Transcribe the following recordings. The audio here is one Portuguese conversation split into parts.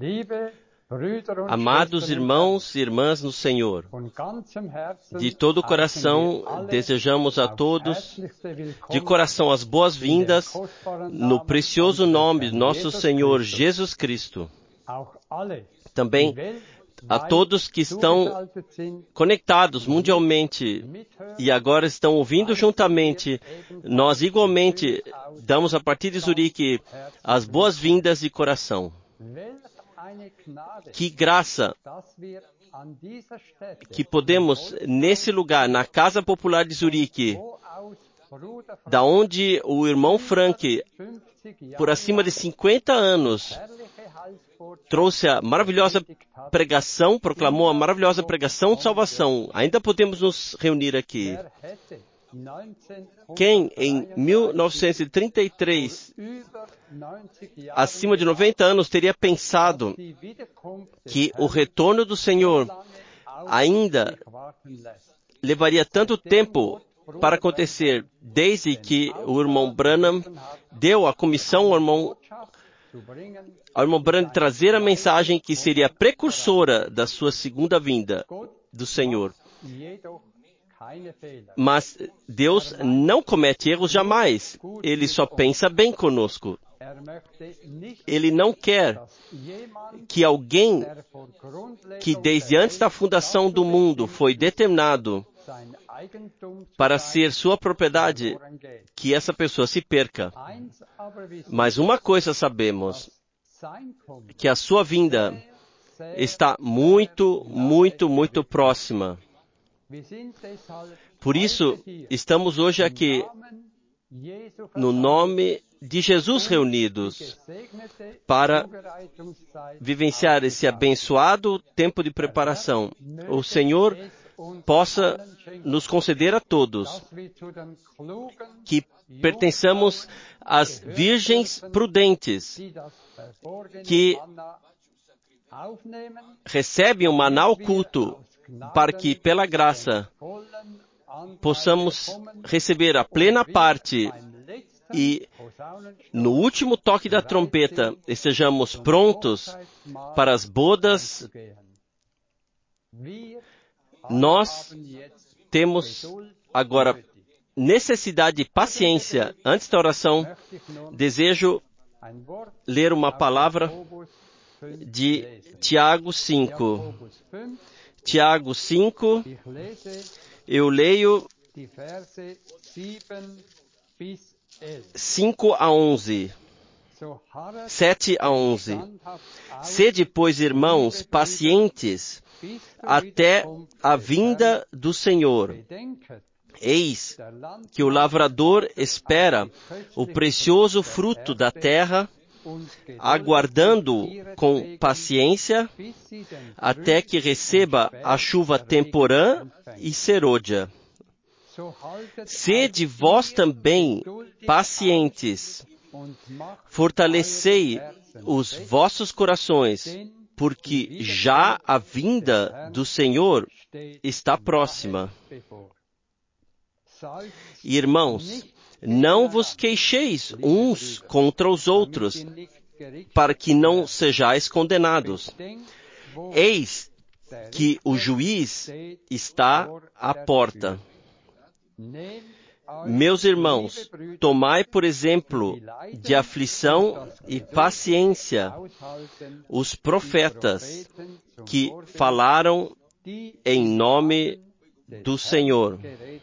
Amados irmãos e irmãs no Senhor, de todo o coração desejamos a todos, de coração, as boas-vindas no precioso nome do nosso Senhor Jesus Cristo. Também a todos que estão conectados mundialmente e agora estão ouvindo juntamente, nós igualmente damos a partir de Zurique as boas-vindas de coração. Que graça que podemos, nesse lugar, na Casa Popular de Zurique, da onde o irmão Frank, por acima de 50 anos, trouxe a maravilhosa pregação, proclamou a maravilhosa pregação de salvação. Ainda podemos nos reunir aqui. Quem em 1933, acima de 90 anos, teria pensado que o retorno do Senhor ainda levaria tanto tempo para acontecer, desde que o irmão Branham deu a comissão ao irmão Branham de trazer a mensagem que seria precursora da sua segunda vinda do Senhor. Mas Deus não comete erros jamais. Ele só pensa bem conosco. Ele não quer que alguém que desde antes da fundação do mundo foi determinado para ser sua propriedade, que essa pessoa se perca. Mas uma coisa sabemos, que a sua vinda está muito, muito, muito próxima. Por isso, estamos hoje aqui, no nome de Jesus reunidos, para vivenciar esse abençoado tempo de preparação. O Senhor possa nos conceder a todos que pertençamos às virgens prudentes, que recebem o maná oculto, para que, pela graça, possamos receber a plena parte e, no último toque da trombeta, estejamos prontos para as bodas. Nós temos agora necessidade de paciência. Antes da oração, desejo ler uma palavra de Tiago 5. Tiago 5, eu leio 5 a 11. 7 a 11. Sede, pois, irmãos, pacientes até a vinda do Senhor. Eis que o lavrador espera o precioso fruto da terra, aguardando com paciência até que receba a chuva temporã e serôdia. Sede vós também pacientes, fortalecei os vossos corações, porque já a vinda do Senhor está próxima. Irmãos, não vos queixeis uns contra os outros, para que não sejais condenados. Eis que o juiz está à porta. Meus irmãos, tomai por exemplo de aflição e paciência os profetas que falaram em nome do Senhor.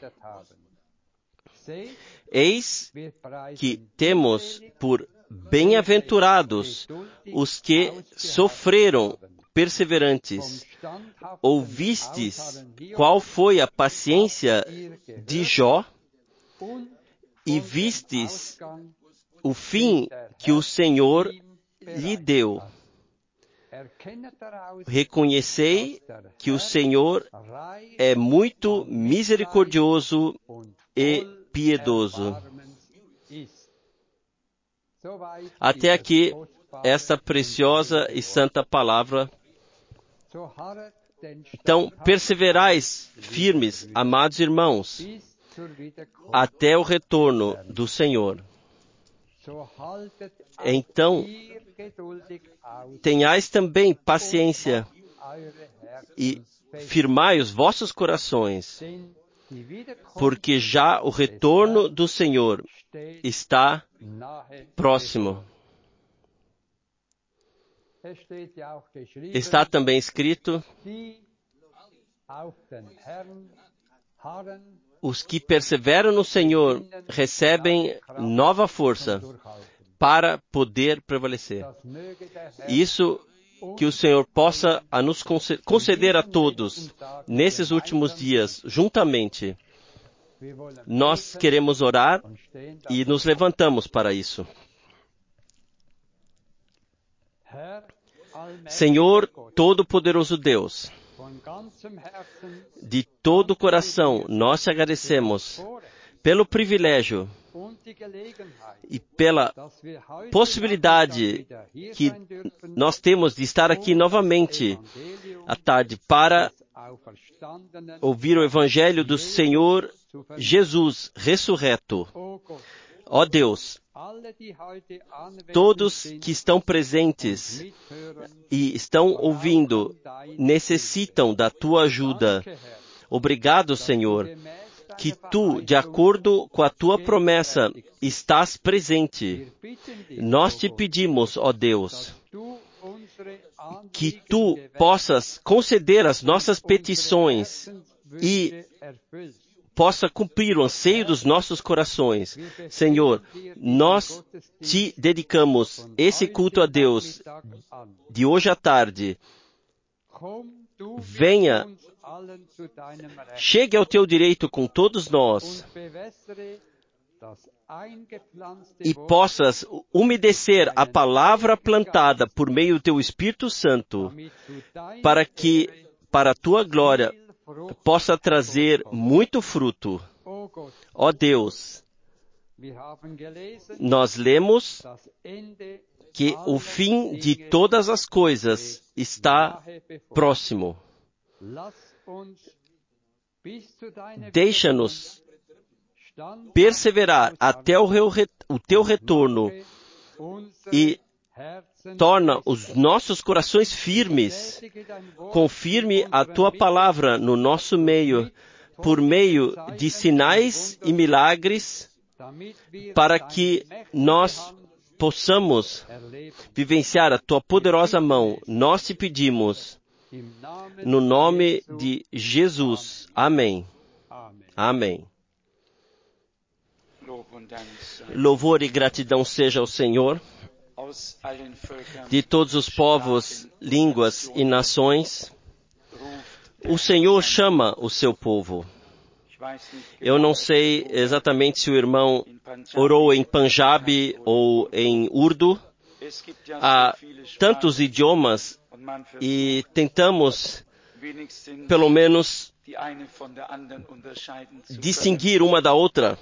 Eis que temos por bem-aventurados os que sofreram perseverantes. Ouvistes qual foi a paciência de Jó e vistes o fim que o Senhor lhe deu. Reconhecei que o Senhor é muito misericordioso e piedoso. Até aqui, esta preciosa e santa palavra. Então, perseverais firmes, amados irmãos, até o retorno do Senhor. Então, tenhais também paciência e firmai os vossos corações, porque já o retorno do Senhor está próximo. Está também escrito: os que perseveram no Senhor recebem nova força para poder prevalecer. Isso que o Senhor possa nos conceder a todos nesses últimos dias, juntamente. Nós queremos orar e nos levantamos para isso. Senhor Todo-Poderoso Deus, de todo o coração nós te agradecemos pelo privilégio e pela possibilidade que nós temos de estar aqui novamente à tarde para ouvir o Evangelho do Senhor Jesus ressurreto. Ó Deus, todos que estão presentes e estão ouvindo necessitam da tua ajuda. Obrigado, Senhor, que tu, de acordo com a tua promessa, estás presente. Nós te pedimos, ó Deus, que tu possas conceder as nossas petições e possa cumprir o anseio dos nossos corações. Senhor, nós te dedicamos esse culto a Deus de hoje à tarde. Venha, chegue ao teu direito com todos nós e possas umedecer a palavra plantada por meio do teu Espírito Santo, para que, para a tua glória, possa trazer muito fruto. Ó Deus, nós lemos que o fim de todas as coisas está próximo. Deixa-nos perseverar até o teu retorno e torna os nossos corações firmes. Confirme a tua palavra no nosso meio, por meio de sinais e milagres, para que nós possamos vivenciar a tua poderosa mão. Nós te pedimos, no nome de Jesus. Amém. Amém. Louvor e gratidão seja ao Senhor, de todos os povos, línguas e nações. O Senhor chama o seu povo. Eu não sei exatamente se o irmão orou em Punjabi ou em Urdu. Há tantos idiomas e tentamos, pelo menos, distinguir uma da outra.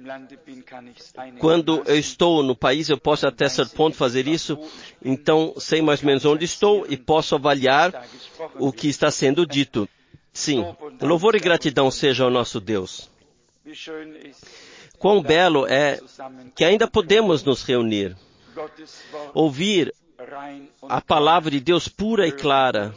Quando eu estou no país, eu posso até certo ponto fazer isso, então sei mais ou menos onde estou e posso avaliar o que está sendo dito. Sim, louvor e gratidão seja ao nosso Deus. Quão belo é que ainda podemos nos reunir, ouvir a palavra de Deus pura e clara,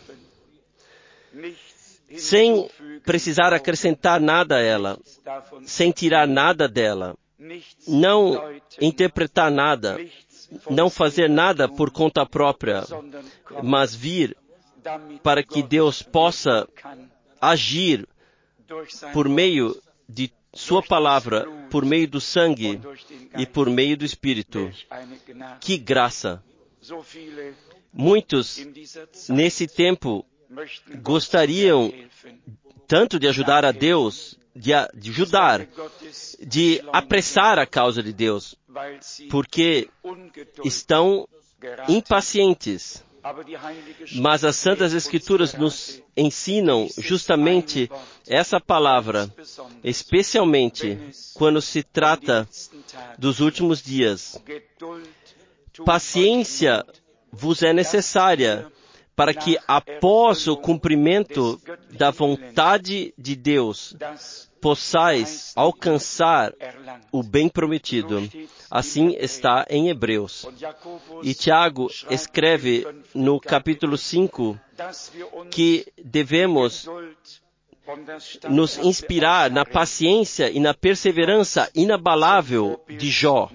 sem precisar acrescentar nada a ela, sem tirar nada dela, não interpretar nada, não fazer nada por conta própria, mas vir para que Deus possa agir por meio de sua palavra, por meio do sangue e por meio do Espírito. Que graça! Muitos, nesse tempo, gostariam tanto de ajudar a Deus, de ajudar, de apressar a causa de Deus, porque estão impacientes. Mas as Santas Escrituras nos ensinam justamente essa palavra, especialmente quando se trata dos últimos dias. Paciência vos é necessária para que, após o cumprimento da vontade de Deus, possais alcançar o bem prometido. Assim está em Hebreus. E Tiago escreve no capítulo 5 que devemos nos inspirar na paciência e na perseverança inabalável de Jó.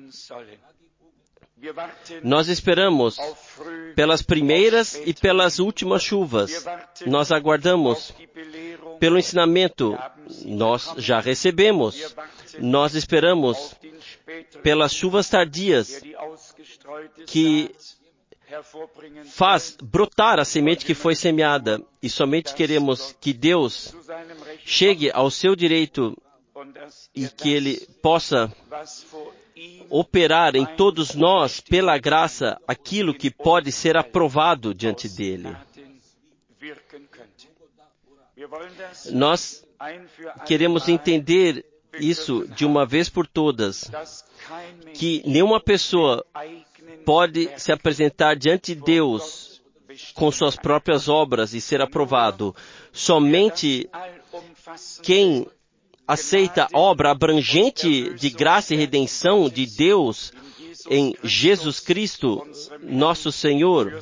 Nós esperamos pelas primeiras e pelas últimas chuvas. Nós aguardamos pelo ensinamento. Nós já recebemos. Nós esperamos pelas chuvas tardias que faz brotar a semente que foi semeada. E somente queremos que Deus chegue ao seu direito e que Ele possa operar em todos nós, pela graça, aquilo que pode ser aprovado diante dEle. Nós queremos entender isso de uma vez por todas, que nenhuma pessoa pode se apresentar diante de Deus com suas próprias obras e ser aprovado. Somente quem aceita a obra abrangente de graça e redenção de Deus em Jesus Cristo, nosso Senhor,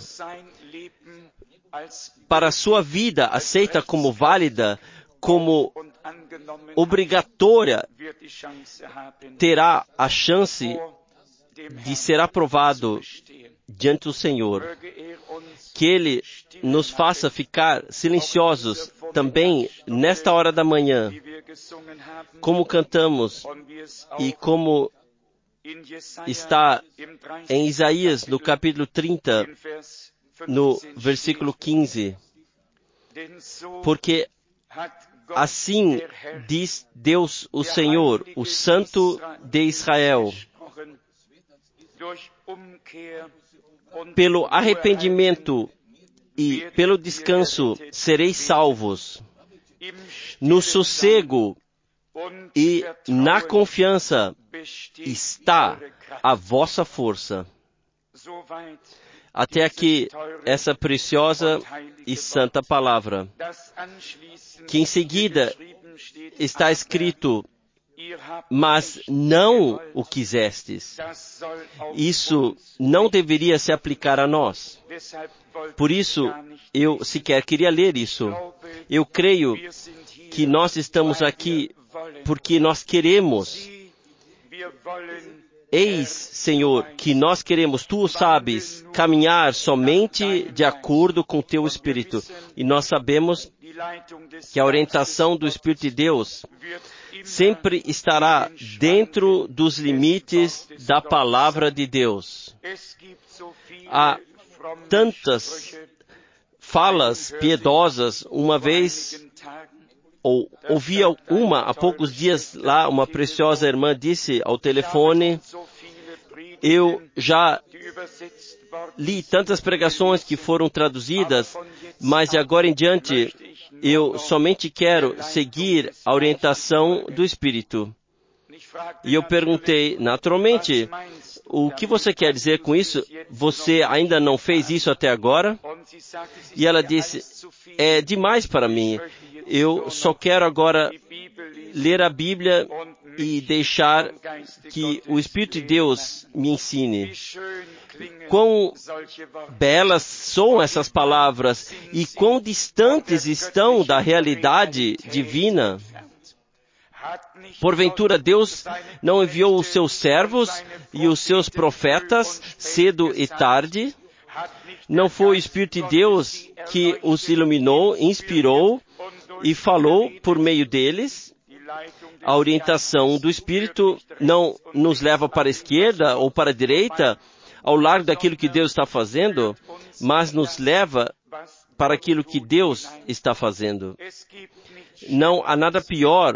para a sua vida aceita como válida, como obrigatória, terá a chance de ser aprovado diante do Senhor. Que Ele nos faça ficar silenciosos também nesta hora da manhã, como cantamos e como está em Isaías, no capítulo 30, no versículo 15. Porque assim diz Deus, o Senhor, o Santo de Israel: pelo arrependimento e pelo descanso sereis salvos. No sossego e na confiança está a vossa força. Até aqui, essa preciosa e santa palavra, que em seguida está escrito: mas não o quisestes. Isso não deveria se aplicar a nós. Por isso, eu sequer queria ler isso. Eu creio que nós estamos aqui porque nós queremos. Eis, Senhor, que nós queremos, Tu o sabes, caminhar somente de acordo com Teu Espírito. E nós sabemos que a orientação do Espírito de Deus sempre estará dentro dos limites da palavra de Deus. Há tantas falas piedosas. Uma vez, ouvi uma há poucos dias lá, uma preciosa irmã disse ao telefone: eu já li tantas pregações que foram traduzidas, mas de agora em diante eu somente quero seguir a orientação do Espírito. E eu perguntei, naturalmente, o que você quer dizer com isso? Você ainda não fez isso até agora? E ela disse: é demais para mim. Eu só quero agora ler a Bíblia e deixar que o Espírito de Deus me ensine. Quão belas são essas palavras e quão distantes estão da realidade divina. Porventura Deus não enviou os seus servos e os seus profetas cedo e tarde? Não foi o Espírito de Deus que os iluminou, inspirou e falou por meio deles? A orientação do Espírito não nos leva para a esquerda ou para a direita, ao largo daquilo que Deus está fazendo, mas nos leva para aquilo que Deus está fazendo. Não há nada pior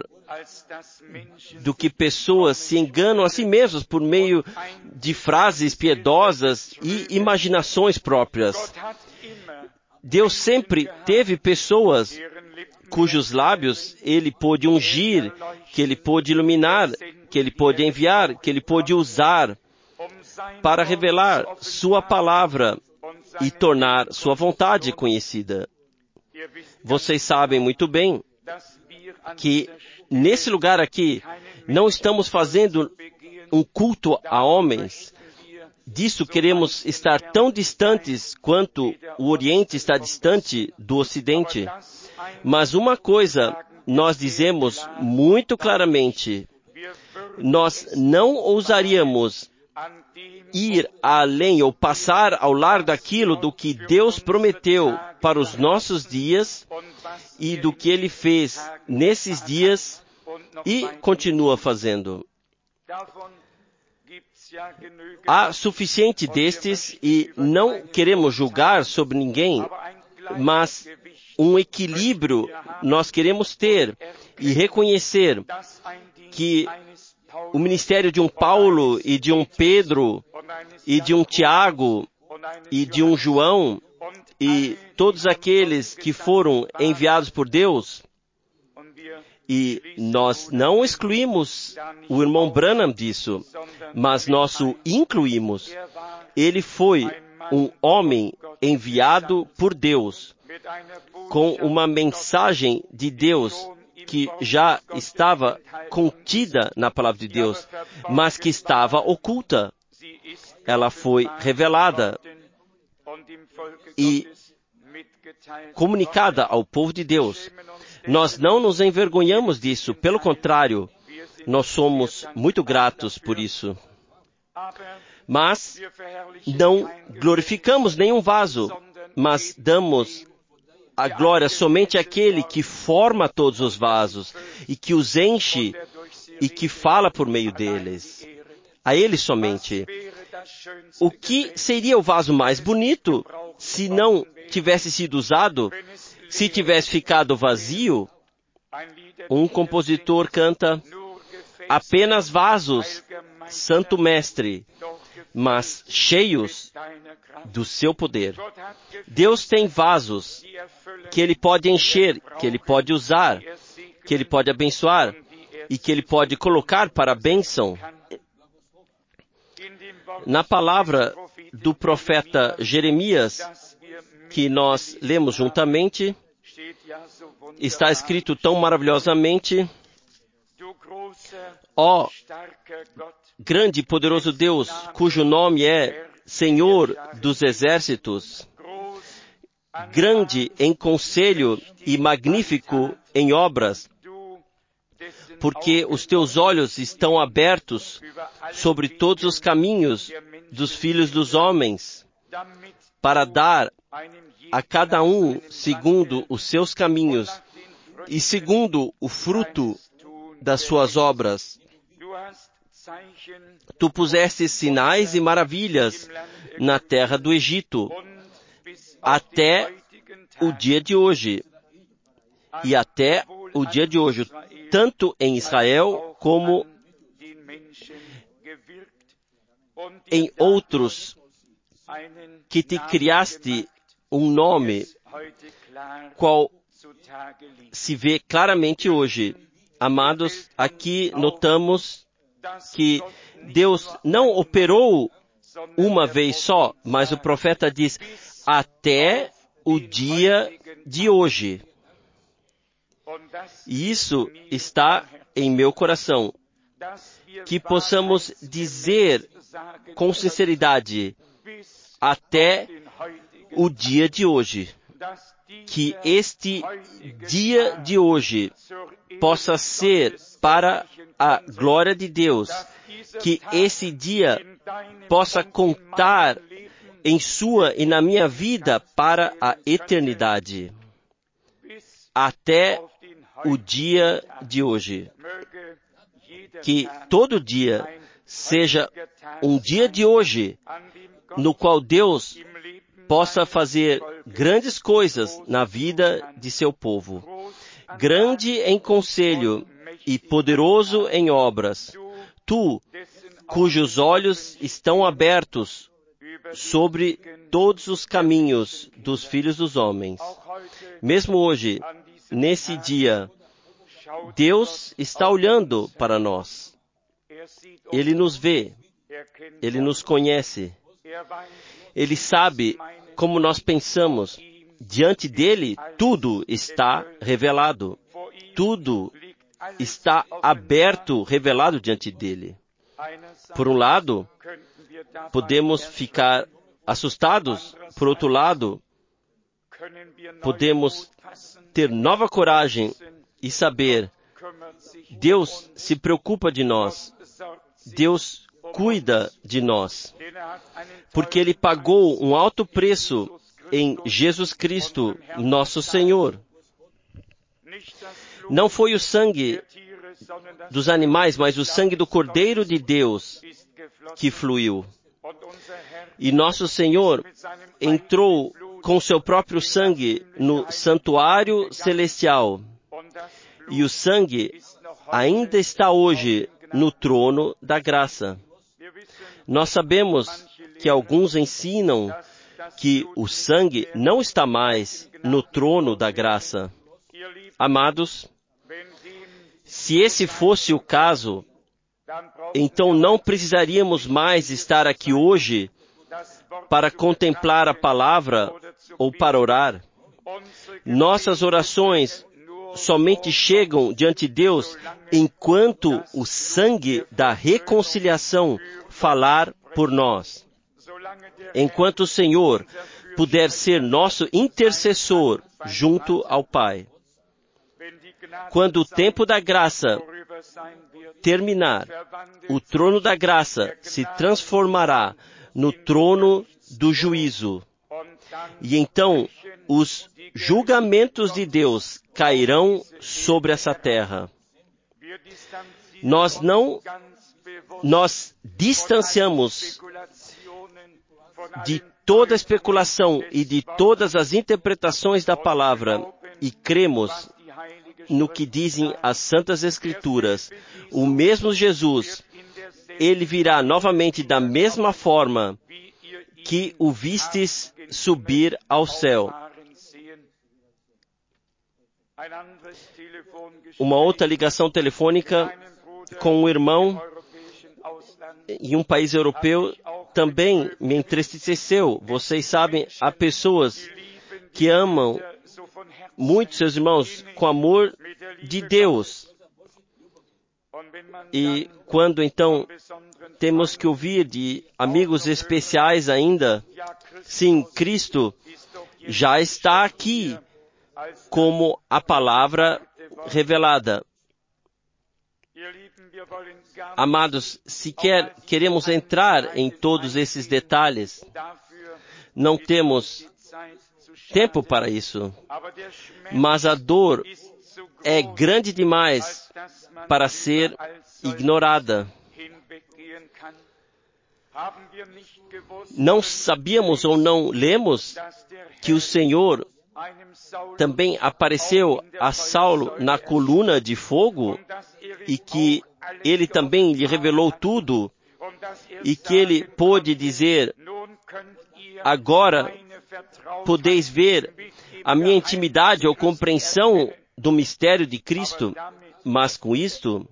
do que pessoas se enganam a si mesmas por meio de frases piedosas e imaginações próprias. Deus sempre teve pessoas cujos lábios Ele pôde ungir, que Ele pôde iluminar, que Ele pôde enviar, que Ele pôde usar para revelar Sua palavra e tornar Sua vontade conhecida. Vocês sabem muito bem que nesse lugar aqui, não estamos fazendo um culto a homens. Disso queremos estar tão distantes quanto o Oriente está distante do Ocidente. Mas uma coisa nós dizemos muito claramente: nós não ousaríamos ir além ou passar ao largo daquilo do que Deus prometeu para os nossos dias e do que Ele fez nesses dias e continua fazendo. Há suficiente destes e não queremos julgar sobre ninguém, mas um equilíbrio nós queremos ter e reconhecer que o ministério de um Paulo e de um Pedro e de um Tiago e de um João e todos aqueles que foram enviados por Deus, e nós não excluímos o irmão Branham disso, mas nós o incluímos. Ele foi um homem enviado por Deus, com uma mensagem de Deus que já estava contida na palavra de Deus, mas que estava oculta. Ela foi revelada e comunicada ao povo de Deus. Nós não nos envergonhamos disso, pelo contrário, nós somos muito gratos por isso. Mas não glorificamos nenhum vaso, mas damos a glória somente àquele que forma todos os vasos e que os enche e que fala por meio deles. A Ele somente. O que seria o vaso mais bonito se não tivesse sido usado? Se tivesse ficado vazio? Um compositor canta: apenas vasos, Santo Mestre, mas cheios do seu poder. Deus tem vasos que Ele pode encher, que Ele pode usar, que Ele pode abençoar e que Ele pode colocar para a bênção. Na palavra do profeta Jeremias, que nós lemos juntamente, está escrito tão maravilhosamente: ó grande e poderoso Deus, cujo nome é Senhor dos Exércitos, grande em conselho e magnífico em obras, porque os teus olhos estão abertos sobre todos os caminhos dos filhos dos homens, para dar a cada um segundo os seus caminhos e segundo o fruto das suas obras. Tu puseste sinais e maravilhas na terra do Egito, até o dia de hoje. E até o dia de hoje, tanto em Israel como em outros, que te criaste um nome, qual se vê claramente hoje. Amados, aqui notamos que Deus não operou uma vez só, mas o profeta diz, até o dia de hoje. E isso está em meu coração, que possamos dizer com sinceridade, até o dia de hoje, que este dia de hoje possa ser para a glória de Deus, que esse dia possa contar em sua e na minha vida para a eternidade, até o dia de hoje. Que todo dia seja um dia de hoje, no qual Deus possa fazer grandes coisas na vida de seu povo. Grande em conselho e poderoso em obras. Tu, cujos olhos estão abertos sobre todos os caminhos dos filhos dos homens. Mesmo hoje, nesse dia, Deus está olhando para nós. Ele nos vê. Ele nos conhece. Ele sabe como nós pensamos. Diante dele, tudo está revelado. Tudo está aberto, revelado diante dele. Por um lado, podemos ficar assustados. Por outro lado, podemos ter nova coragem e saber: Deus se preocupa de nós. Deus cuida de nós. Porque Ele pagou um alto preço em Jesus Cristo, nosso Senhor. Não foi o sangue dos animais, mas o sangue do Cordeiro de Deus que fluiu. E nosso Senhor entrou com seu próprio sangue no santuário celestial. E o sangue ainda está hoje no trono da graça. Nós sabemos que alguns ensinam que o sangue não está mais no trono da graça. Amados, se esse fosse o caso, então não precisaríamos mais estar aqui hoje para contemplar a palavra ou para orar. Nossas orações somente chegam diante de Deus enquanto o sangue da reconciliação falar por nós. Enquanto o Senhor puder ser nosso intercessor junto ao Pai. Quando o tempo da graça terminar, o trono da graça se transformará no trono do juízo. E então os julgamentos de Deus cairão sobre essa terra. Nós distanciamos de toda especulação e de todas as interpretações da palavra e cremos no que dizem as Santas Escrituras. O mesmo Jesus, Ele virá novamente da mesma forma que o vistes subir ao céu. Uma outra ligação telefônica com um irmão em um país europeu também me entristeceu. Vocês sabem, há pessoas que amam muito seus irmãos com amor de Deus. E quando então temos que ouvir de amigos especiais ainda, sim, Cristo já está aqui como a palavra revelada. Amados, sequer queremos entrar em todos esses detalhes. Não temos tempo para isso. Mas a dor é grande demais para ser ignorada. Não sabíamos ou não lemos que o Senhor também apareceu a Saulo na coluna de fogo e que ele também lhe revelou tudo e que ele pôde dizer: agora podeis ver a minha intimidade ou compreensão do mistério de Cristo. Mas com isto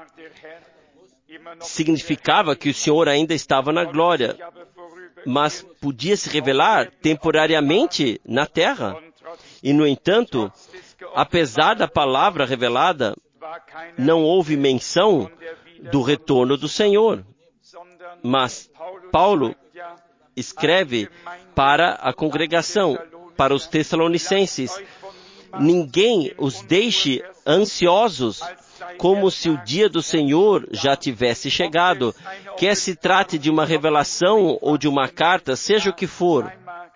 significava que o Senhor ainda estava na glória, mas podia se revelar temporariamente na terra. E, no entanto, apesar da palavra revelada, não houve menção do retorno do Senhor. Mas Paulo escreve para a congregação, para os Tessalonicenses: ninguém os deixe ansiosos, como se o dia do Senhor já tivesse chegado. Quer se trate de uma revelação ou de uma carta, seja o que for.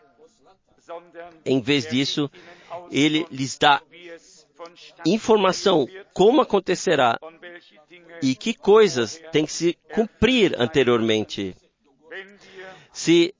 Em vez disso, ele lhes dá informação como acontecerá e que coisas têm que se cumprir anteriormente. Se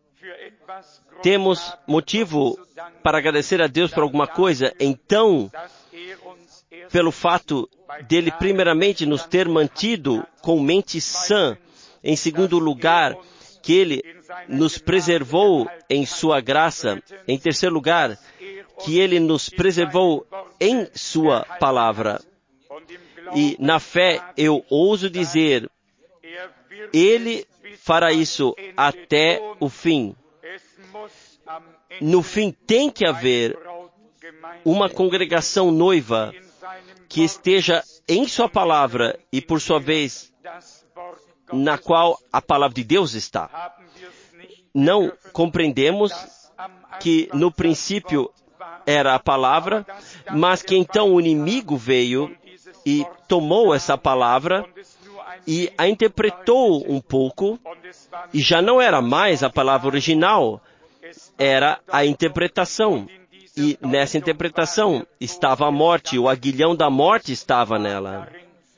temos motivo para agradecer a Deus por alguma coisa, então, pelo fato dele primeiramente nos ter mantido com mente sã, em segundo lugar, que ele nos preservou em sua graça, em terceiro lugar, que ele nos preservou em sua palavra. E na fé eu ouso dizer, ele fará isso até o fim. No fim tem que haver uma congregação noiva que esteja em sua palavra e, por sua vez, na qual a palavra de Deus está. Não compreendemos que no princípio era a palavra, mas que então o inimigo veio e tomou essa palavra e a interpretou um pouco, e já não era mais a palavra original, era a interpretação. E nessa interpretação estava a morte, o aguilhão da morte estava nela.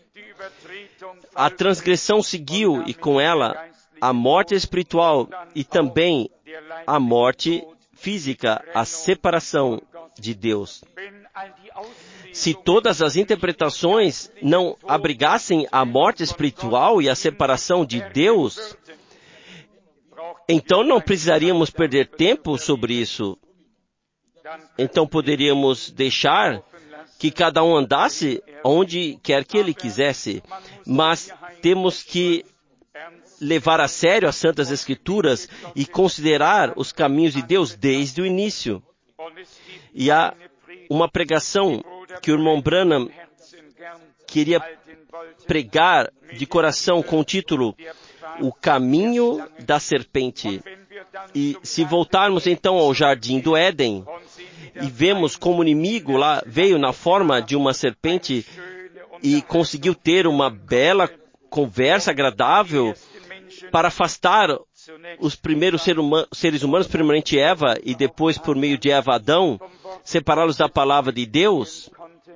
A transgressão seguiu, e com ela a morte espiritual e também a morte física, a separação de Deus. Se todas as interpretações não abrigassem a morte espiritual e a separação de Deus, então não precisaríamos perder tempo sobre isso. Então poderíamos deixar que cada um andasse onde quer que ele quisesse. Mas temos que levar a sério as Santas Escrituras e considerar os caminhos de Deus desde o início. E há uma pregação que o irmão Branham queria pregar de coração com o título O Caminho da Serpente. E se voltarmos então ao Jardim do Éden e vemos como o inimigo lá veio na forma de uma serpente e conseguiu ter uma bela conversa agradável para afastar os primeiros seres humanos, primeiramente Eva, e depois, por meio de Eva, Adão, separá-los da palavra de Deus.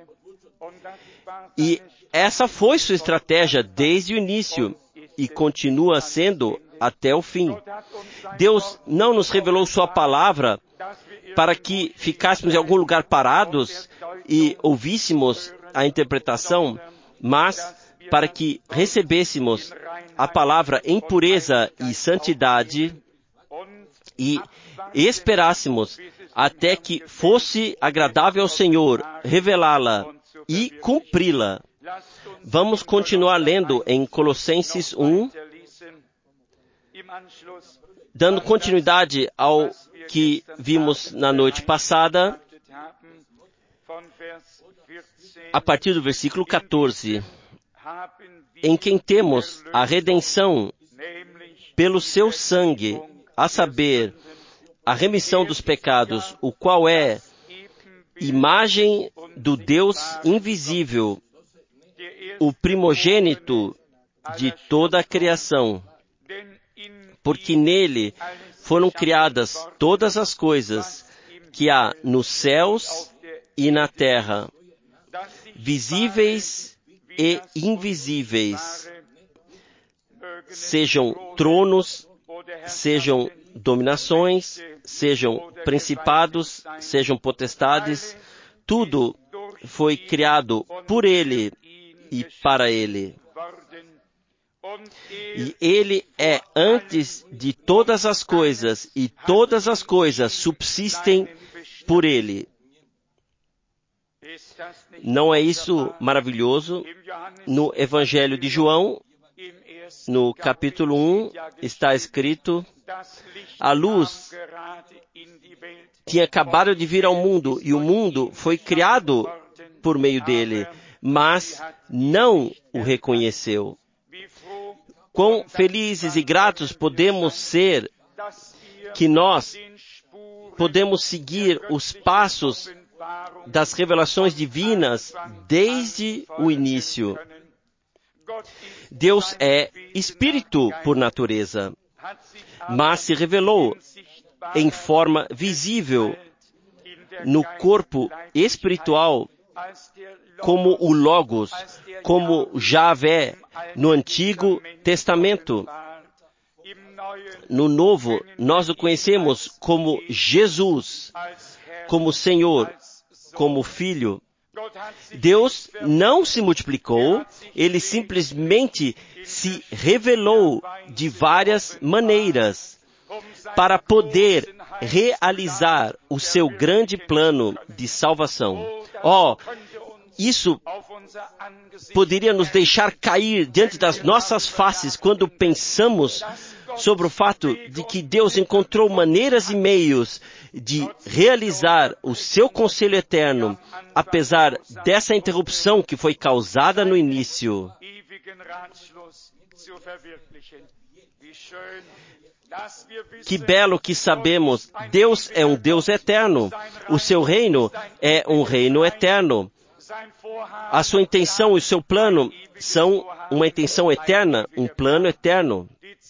E essa foi sua estratégia desde o início e continua sendo até o fim. Deus não nos revelou sua palavra para que ficássemos em algum lugar parados e ouvíssemos a interpretação, mas para que recebêssemos a palavra em pureza e santidade e esperássemos até que fosse agradável ao Senhor revelá-la e cumpri-la. Vamos continuar lendo em Colossenses 1, dando continuidade ao que vimos na noite passada, a partir do versículo 14, em quem temos a redenção pelo seu sangue, a saber, a remissão dos pecados, o qual é imagem do Deus invisível, o primogênito de toda a criação, porque nele foram criadas todas as coisas que há nos céus e na terra, visíveis e invisíveis, sejam tronos, sejam dominações, sejam principados, sejam potestades, tudo foi criado por Ele e para Ele. E Ele é antes de todas as coisas, e todas as coisas subsistem por Ele. Não é isso maravilhoso? No Evangelho de João, no capítulo 1, está escrito: a luz tinha acabado de vir ao mundo, e o mundo foi criado por meio dele, mas não o reconheceu. Quão felizes e gratos podemos ser que nós podemos seguir os passos das revelações divinas desde o início. Deus é espírito por natureza, mas se revelou em forma visível no corpo espiritual como o Logos, como Javé no Antigo Testamento. No Novo, nós o conhecemos como Jesus, como Senhor, como Filho. Deus não se multiplicou, Ele simplesmente se revelou de várias maneiras para poder realizar o seu grande plano de salvação. Isso poderia nos deixar cair diante das nossas faces quando pensamos sobre o fato de que Deus encontrou maneiras e meios de realizar o seu conselho eterno, apesar dessa interrupção que foi causada no início. Que belo que sabemos, Deus é um Deus eterno. O seu reino é um reino eterno. A sua intenção e o seu plano são uma intenção eterna, um plano eterno.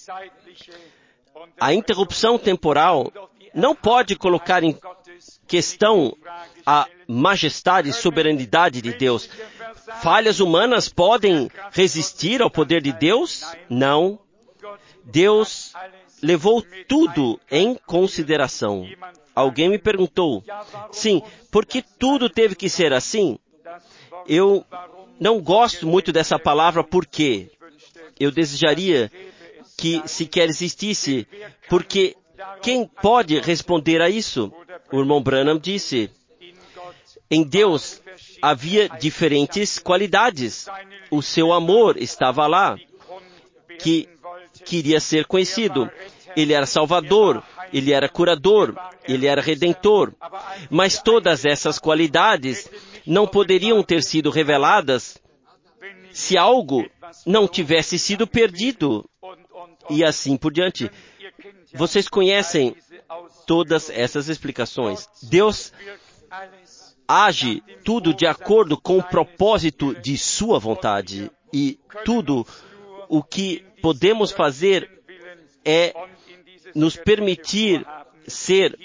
A interrupção temporal não pode colocar em questão a majestade e soberanidade de Deus. Falhas humanas podem resistir ao poder de Deus? Não. Deus levou tudo em consideração. Alguém me perguntou, sim, por que tudo teve que ser assim? Eu não gosto muito dessa palavra porque eu desejaria que sequer existisse, porque quem pode responder a isso? O irmão Branham disse, em Deus havia diferentes qualidades. O seu amor estava lá, que queria ser conhecido. Ele era Salvador, ele era curador, ele era redentor. Mas todas essas qualidades não poderiam ter sido reveladas se algo não tivesse sido perdido. E assim por diante. Vocês conhecem todas essas explicações. Deus age tudo de acordo com o propósito de sua vontade. E tudo o que podemos fazer é nos permitir ser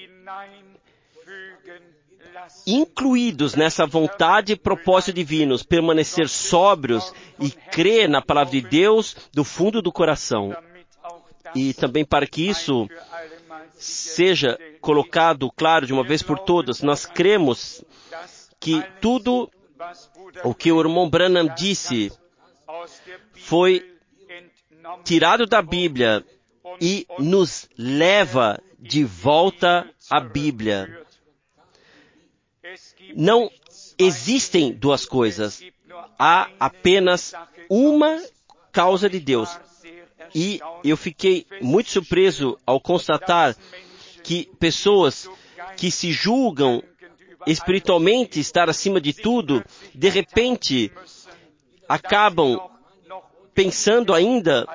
incluídos nessa vontade e propósito divinos, permanecer sóbrios e crer na palavra de Deus do fundo do coração. E também para que isso seja colocado claro de uma vez por todas, nós cremos que tudo o que o irmão Branham disse foi tirado da Bíblia e nos leva de volta à Bíblia. Não existem duas coisas. Há apenas uma causa de Deus. E eu fiquei muito surpreso ao constatar que pessoas que se julgam espiritualmente estar acima de tudo, de repente acabam pensando ainda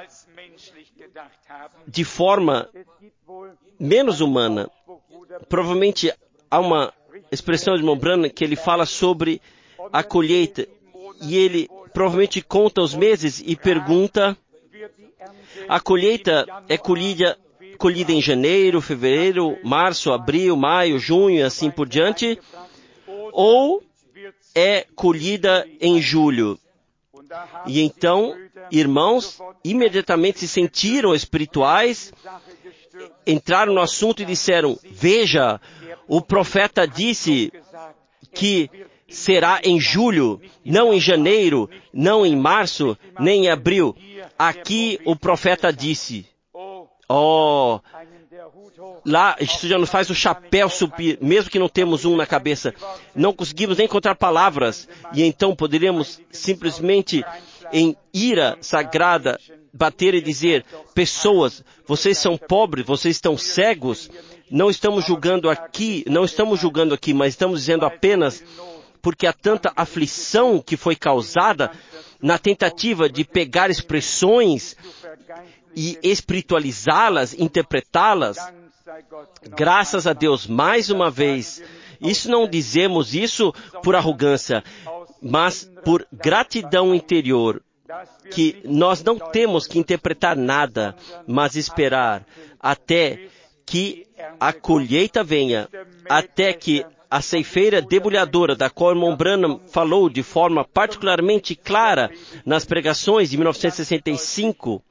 de forma menos humana. Provavelmente há uma expressão de irmão Branham que ele fala sobre a colheita e ele provavelmente conta os meses e pergunta: a colheita é colhida em janeiro, fevereiro, março, abril, maio, junho e assim por diante, ou é colhida em julho? E então, irmãos, imediatamente se sentiram espirituais, entraram no assunto e disseram: veja, o profeta disse que será em julho, não em janeiro, não em março, nem em abril. Aqui o profeta disse. Oh, lá isso já nos faz o chapéu subir, mesmo que não temos um na cabeça. Não conseguimos nem encontrar palavras. E então poderíamos simplesmente, em ira sagrada, bater e dizer: pessoas, vocês são pobres, vocês estão cegos. Não estamos julgando aqui, mas estamos dizendo apenas porque há tanta aflição que foi causada na tentativa de pegar expressões e espiritualizá-las, interpretá-las. Graças a Deus, mais uma vez, isso não dizemos isso por arrogância, mas por gratidão interior, que nós não temos que interpretar nada, mas esperar até que a colheita venha, até que a ceifeira debulhadora, da qual o irmão Branham falou de forma particularmente clara nas pregações de 1965,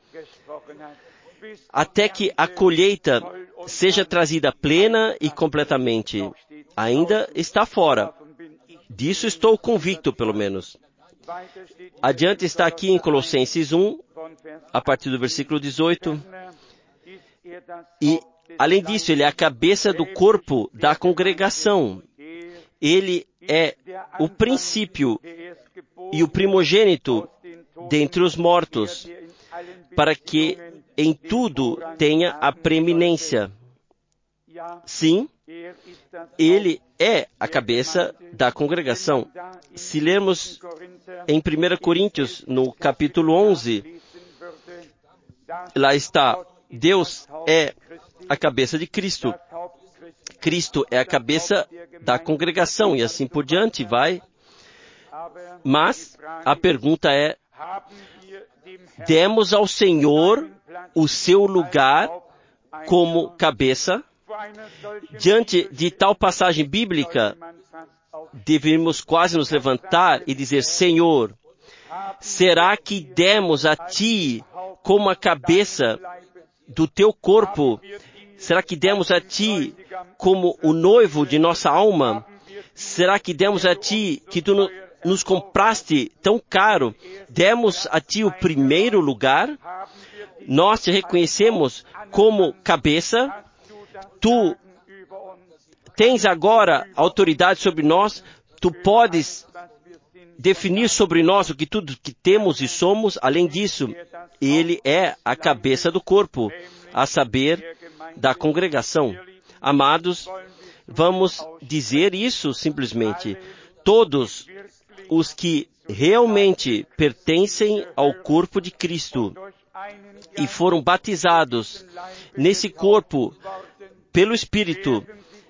até que a colheita seja trazida plena e completamente. Ainda está fora. Disso estou convicto, pelo menos. Adiante está aqui em Colossenses 1, a partir do versículo 18. E, além disso, ele é a cabeça do corpo da congregação. Ele é o princípio e o primogênito dentre os mortos, para que em tudo tenha a preeminência. Sim, ele é a cabeça da congregação. Se lermos em 1 Coríntios, no capítulo 11, lá está, Deus é a cabeça de Cristo. Cristo é a cabeça da congregação e assim por diante vai. Mas a pergunta é, demos ao Senhor o seu lugar como cabeça? Diante de tal passagem bíblica, devemos quase nos levantar e dizer, Senhor, será que demos a Ti como a cabeça do Teu corpo? Será que demos a Ti como o noivo de nossa alma? Será que demos a Ti que Tu nos compraste tão caro? Demos a Ti o primeiro lugar? Nós te reconhecemos como cabeça? Tu tens agora autoridade sobre nós? Tu podes definir sobre nós o que tudo que temos e somos? Além disso, Ele é a cabeça do corpo, a saber, da congregação. Amados, vamos dizer isso simplesmente. Todos os que realmente pertencem ao corpo de Cristo e foram batizados nesse corpo pelo Espírito,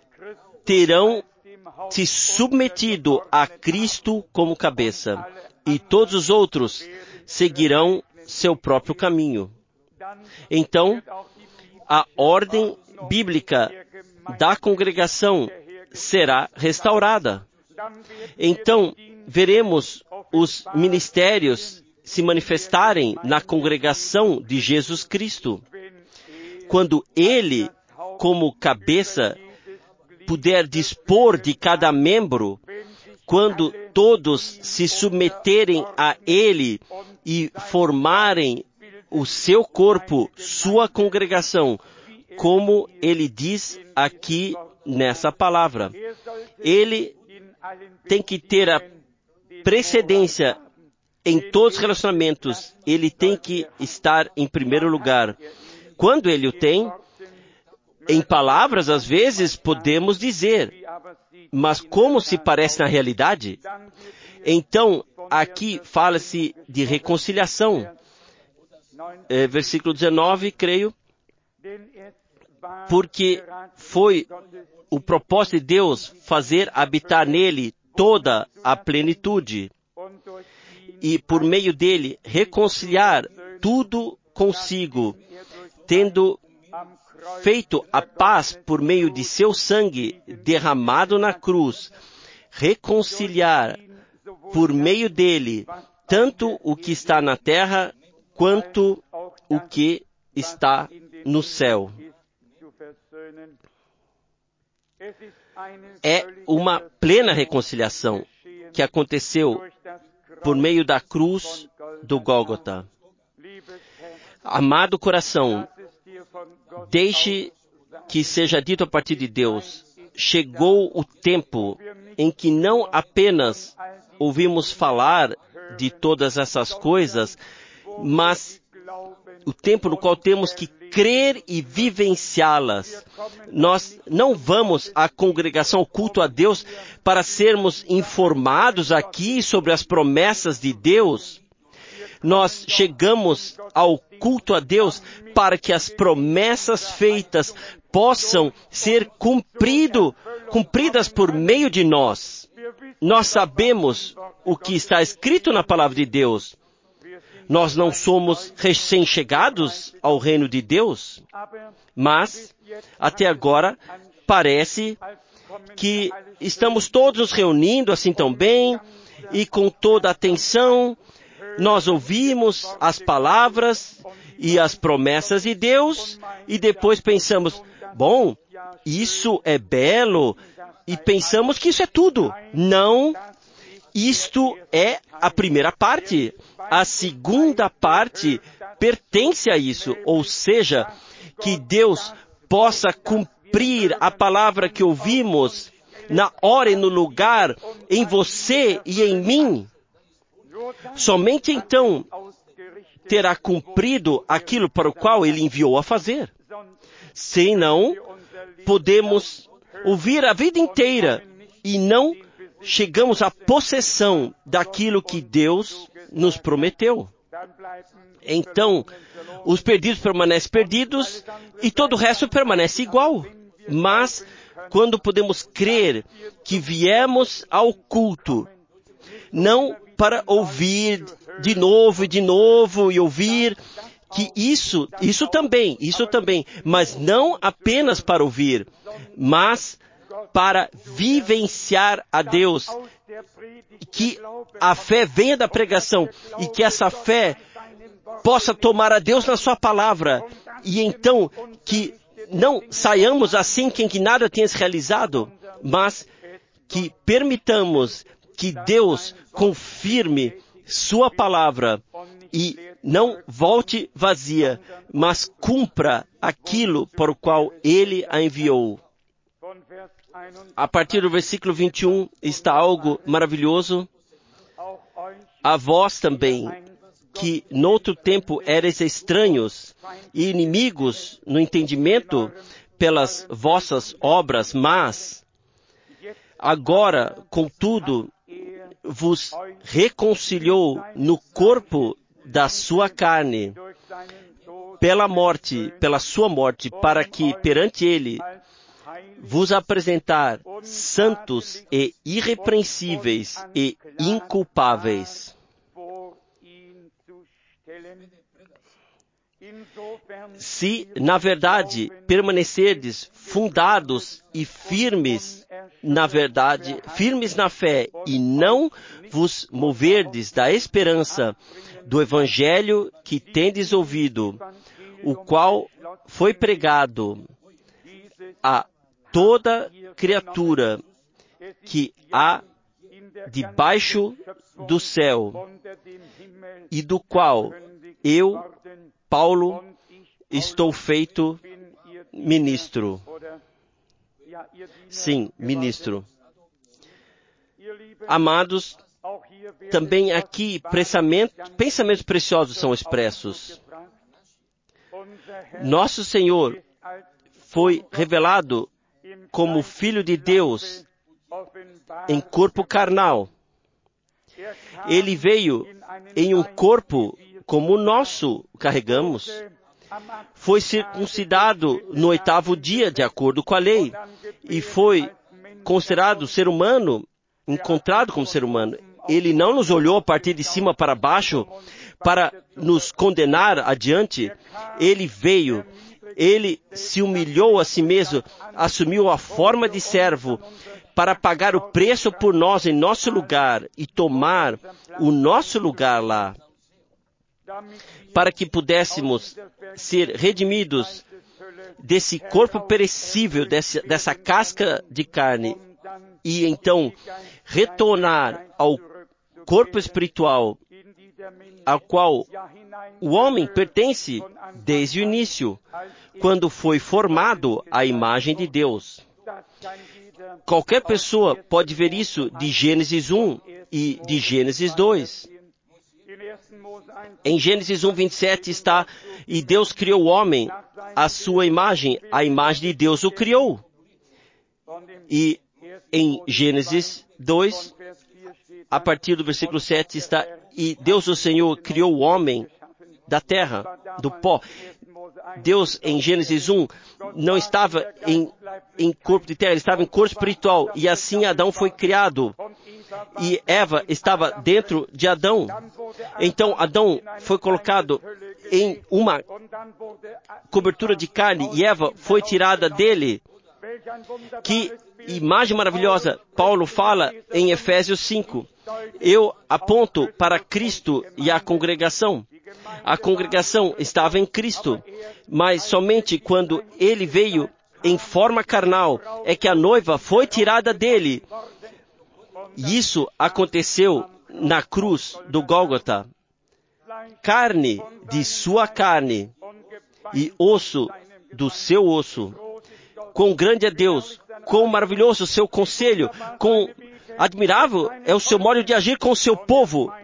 terão se submetido a Cristo como cabeça, e todos os outros seguirão seu próprio caminho. Então, a ordem bíblica da congregação será restaurada. Então, veremos os ministérios se manifestarem na congregação de Jesus Cristo. Quando Ele, como cabeça, puder dispor de cada membro, quando todos se submeterem a Ele e formarem o seu corpo, sua congregação, como Ele diz aqui nessa palavra. Ele tem que ter a precedência em todos os relacionamentos. Ele tem que estar em primeiro lugar. Quando Ele o tem, em palavras, às vezes, podemos dizer, mas como se parece na realidade? Então, aqui fala-se de reconciliação. Versículo 19, creio, porque foi o propósito de Deus fazer habitar nele toda a plenitude e, por meio dele, reconciliar tudo consigo, tendo feito a paz por meio de seu sangue derramado na cruz, reconciliar por meio dele tanto o que está na terra quanto o que está no céu. É uma plena reconciliação que aconteceu por meio da cruz do Gólgota. Amado coração, deixe que seja dito a partir de Deus, chegou o tempo em que não apenas ouvimos falar de todas essas coisas, mas o tempo no qual temos que crer e vivenciá-las. Nós não vamos à congregação, ao culto a Deus, para sermos informados aqui sobre as promessas de Deus. Nós chegamos ao culto a Deus para que as promessas feitas possam ser cumpridas por meio de nós. Nós sabemos o que está escrito na palavra de Deus. Nós não somos recém-chegados ao reino de Deus, mas até agora parece que estamos todos nos reunindo assim tão bem e com toda a atenção. Nós ouvimos as palavras e as promessas de Deus e depois pensamos, bom, isso é belo e pensamos que isso é tudo. Não, isto é a primeira parte. A segunda parte pertence a isso, ou seja, que Deus possa cumprir a palavra que ouvimos na hora e no lugar, em você e em mim. Somente então terá cumprido aquilo para o qual ele enviou a fazer. Senão, podemos ouvir a vida inteira e não chegamos à possessão daquilo que Deus nos prometeu. Então, os perdidos permanecem perdidos e todo o resto permanece igual. Mas, quando podemos crer que viemos ao culto, não para ouvir de novo e ouvir, que isso também, mas não apenas para ouvir, mas para vivenciar a Deus, que a fé venha da pregação e que essa fé possa tomar a Deus na sua palavra e então que não saiamos assim que nada tenha se realizado, mas que permitamos que Deus confirme sua palavra e não volte vazia, mas cumpra aquilo para o qual Ele a enviou. A partir do versículo 21 está algo maravilhoso. A vós também, que noutro tempo erais estranhos e inimigos no entendimento pelas vossas obras, mas agora, contudo, vos reconciliou no corpo da sua carne, pela sua morte, para que perante ele vos apresentar santos e irrepreensíveis e inculpáveis. Se, na verdade, permanecerdes fundados e firmes na verdade, firmes na fé, e não vos moverdes da esperança do evangelho que tendes ouvido, o qual foi pregado a toda criatura que há debaixo do céu, e do qual eu, Paulo, estou feito ministro. Sim, ministro. Amados, também aqui pensamentos preciosos são expressos. Nosso Senhor foi revelado como Filho de Deus em corpo carnal. Ele veio em um corpo como o nosso carregamos. Foi circuncidado no 8º dia, de acordo com a lei, e foi considerado ser humano, encontrado como ser humano. Ele não nos olhou a partir de cima para baixo para nos condenar adiante. Ele veio, ele se humilhou a si mesmo, assumiu a forma de servo para pagar o preço por nós em nosso lugar e tomar o nosso lugar lá, para que pudéssemos ser redimidos desse corpo perecível, dessa casca de carne, e então retornar ao corpo espiritual, ao qual o homem pertence desde o início, quando foi formado à imagem de Deus. Qualquer pessoa pode ver isso de Gênesis 1 e de Gênesis 2. Em Gênesis 1, 27 está, e Deus criou o homem à sua imagem, a imagem de Deus o criou. E em Gênesis 2, a partir do versículo 7 está, e Deus o Senhor criou o homem da terra, do pó. Deus, em Gênesis 1, não estava em corpo de terra, ele estava em corpo espiritual. E assim Adão foi criado. E Eva estava dentro de Adão. Então Adão foi colocado em uma cobertura de carne e Eva foi tirada dele. Que imagem maravilhosa! Paulo fala em Efésios 5. Eu aponto para Cristo e a congregação. A congregação estava em Cristo, mas somente quando ele veio em forma carnal é que a noiva foi tirada dele. E isso aconteceu na cruz do Gólgota. Carne de sua carne e osso do seu osso. Quão grande é Deus, quão maravilhoso o seu conselho, quão admirável é o seu modo de agir com o seu povo.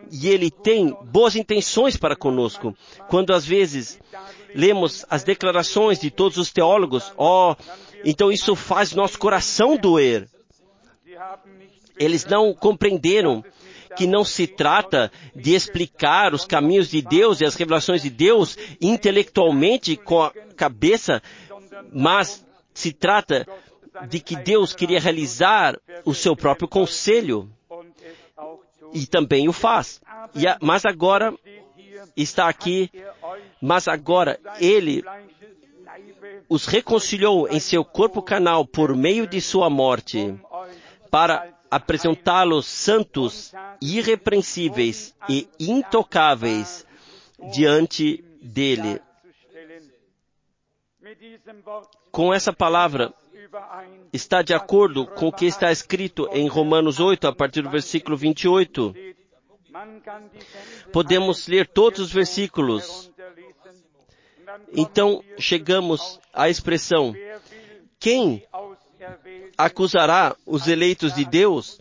e Ele tem boas intenções para conosco. Quando às vezes lemos as declarações de todos os teólogos, então isso faz nosso coração doer. Eles não compreenderam que não se trata de explicar os caminhos de Deus e as revelações de Deus intelectualmente com a cabeça, mas se trata de que Deus queria realizar o seu próprio conselho e também o faz. Mas agora está aqui, mas agora Ele os reconciliou em seu corpo carnal por meio de sua morte para apresentá-los santos, irrepreensíveis e intocáveis diante dele. Com essa palavra, está de acordo com o que está escrito em Romanos 8, a partir do versículo 28. Podemos ler todos os versículos. Então, chegamos à expressão: quem acusará os eleitos de Deus?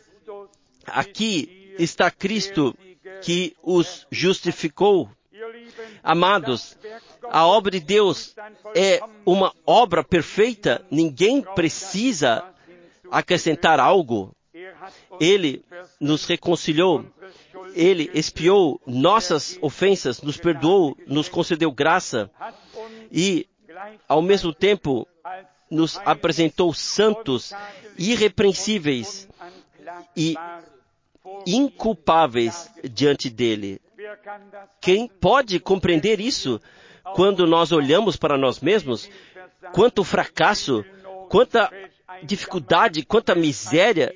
Aqui está Cristo que os justificou. Amados, a obra de Deus é uma obra perfeita. Ninguém precisa acrescentar algo. Ele nos reconciliou. Ele expiou nossas ofensas, nos perdoou, nos concedeu graça e, ao mesmo tempo, nos apresentou santos, irrepreensíveis e inculpáveis diante dele. Quem pode compreender isso? Quando nós olhamos para nós mesmos, quanto fracasso, quanta dificuldade, quanta miséria.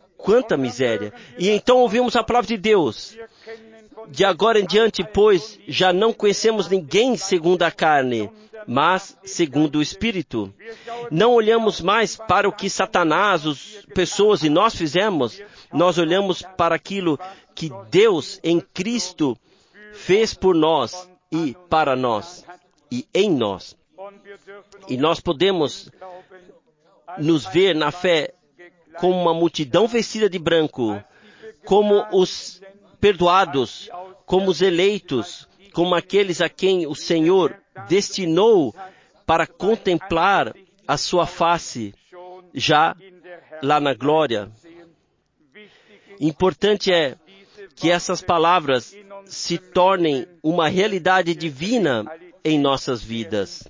E então ouvimos a palavra de Deus. De agora em diante, pois, já não conhecemos ninguém segundo a carne, mas segundo o Espírito. Não olhamos mais para o que Satanás, as pessoas e nós fizemos. Nós olhamos para aquilo que Deus em Cristo fez por nós e para nós e em nós. E nós podemos nos ver na fé como uma multidão vestida de branco, como os perdoados, como os eleitos, como aqueles a quem o Senhor destinou para contemplar a sua face, já lá na glória. Importante é que essas palavras se tornem uma realidade divina em nossas vidas.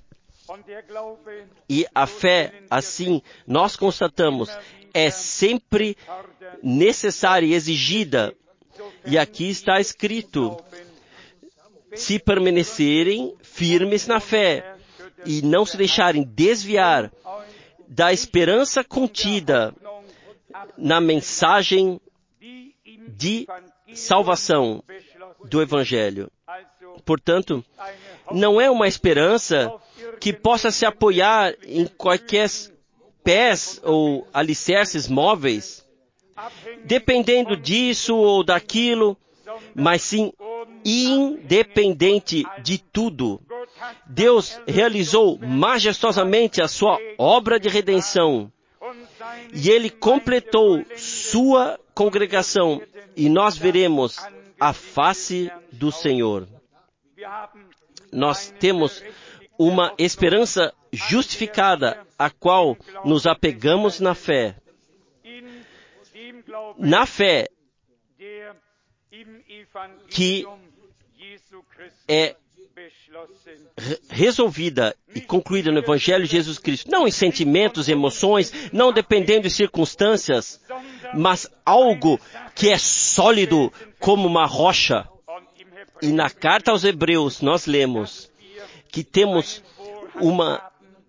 E a fé, assim, nós constatamos, é sempre necessária e exigida. E aqui está escrito: se permanecerem firmes na fé e não se deixarem desviar da esperança contida na mensagem de salvação do Evangelho. Portanto, não é uma esperança que possa se apoiar em quaisquer pés ou alicerces móveis, dependendo disso ou daquilo, mas sim independente de tudo. Deus realizou majestosamente a sua obra de redenção e Ele completou sua congregação e nós veremos a face do Senhor. Nós temos uma esperança justificada, a qual nos apegamos na fé. Na fé que é resolvida e concluída no Evangelho de Jesus Cristo. Não em sentimentos, emoções, não dependendo de circunstâncias, mas algo que é sólido como uma rocha. E na carta aos Hebreus nós lemos que temos uma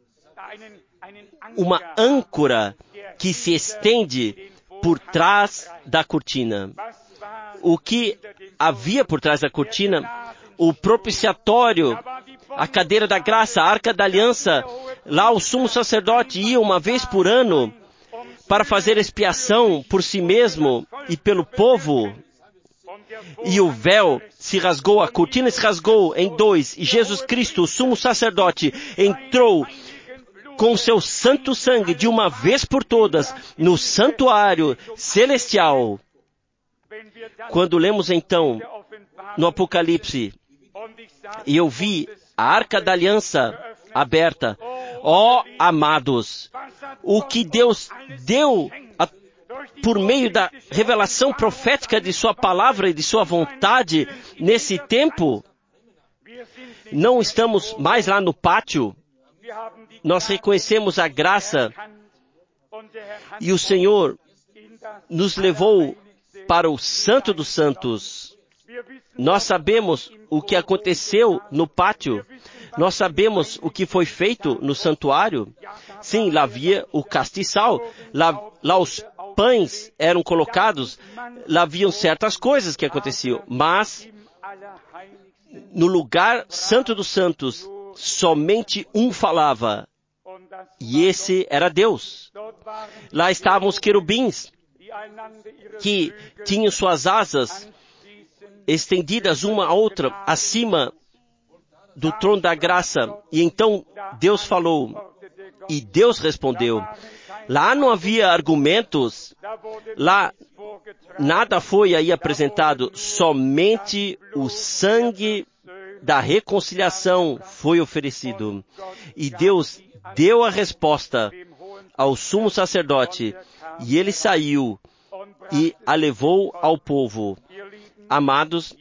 âncora que se estende por trás da cortina. O que havia por trás da cortina? O propiciatório, a cadeira da graça, a arca da aliança. Lá o sumo sacerdote ia uma vez por ano para fazer expiação por si mesmo e pelo povo. E o véu se rasgou, a cortina se rasgou em dois, e Jesus Cristo, o sumo sacerdote, entrou com seu santo sangue de uma vez por todas no santuário celestial. Quando lemos então no Apocalipse, e eu vi a Arca da Aliança aberta, ó amados, o que Deus deu por meio da revelação profética de sua palavra e de sua vontade nesse tempo, não estamos mais lá no pátio, nós reconhecemos a graça e o Senhor nos levou para o Santo dos Santos. Nós sabemos o que aconteceu no pátio. Nós sabemos o que foi feito no santuário. Sim, lá havia o castiçal. Lá os pães eram colocados. Lá haviam certas coisas que aconteciam. Mas, no lugar Santo dos Santos, somente um falava. E esse era Deus. Lá estavam os querubins, que tinham suas asas estendidas uma a outra acima do trono da graça. E então Deus falou, e Deus respondeu. Lá não havia argumentos, lá nada foi aí apresentado, somente o sangue da reconciliação foi oferecido. E Deus deu a resposta ao sumo sacerdote, e ele saiu e a levou ao povo. Amados,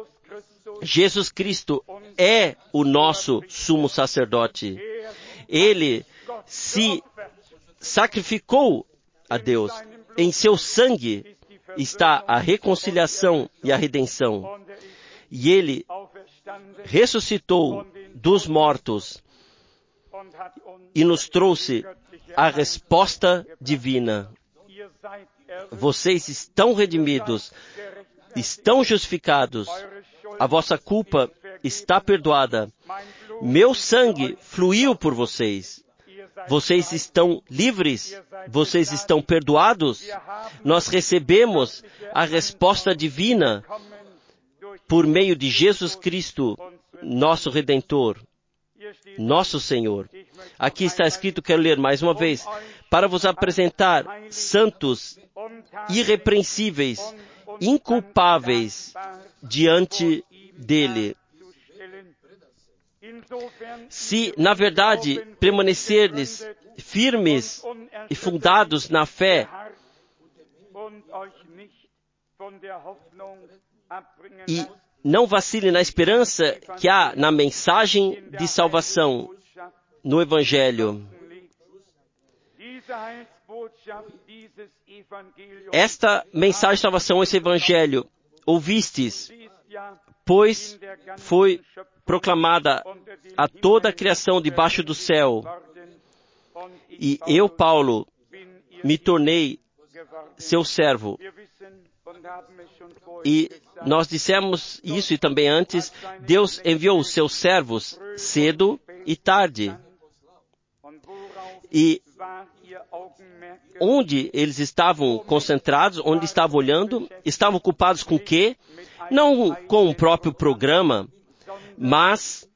Jesus Cristo é o nosso sumo sacerdote. Ele se sacrificou a Deus. Em seu sangue está a reconciliação e a redenção. E ele ressuscitou dos mortos e nos trouxe a resposta divina. Vocês estão redimidos, estão justificados, a vossa culpa está perdoada. Meu sangue fluiu por vocês. Vocês estão livres, vocês estão perdoados. Nós recebemos a resposta divina por meio de Jesus Cristo, nosso Redentor, nosso Senhor. Aqui está escrito, quero ler mais uma vez, para vos apresentar santos, irrepreensíveis, inculpáveis diante dele. Se, na verdade, permanecerdes firmes e fundados na fé, e não vacile na esperança que há na mensagem de salvação, no Evangelho. Esta mensagem de salvação, esse Evangelho, ouvistes, pois foi proclamada a toda a criação debaixo do céu. E eu, Paulo, me tornei seu servo. E nós dissemos isso e também antes, Deus enviou os seus servos cedo e tarde. E onde eles estavam concentrados, onde estavam olhando, estavam ocupados com o quê? Não com o próprio programa, mas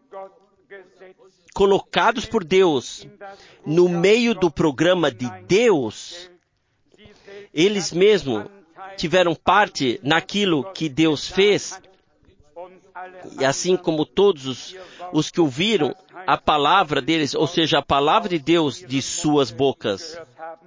colocados por Deus no meio do programa de Deus. Eles mesmos tiveram parte naquilo que Deus fez, e assim como todos os que ouviram a palavra deles, ou seja, a palavra de Deus de suas bocas.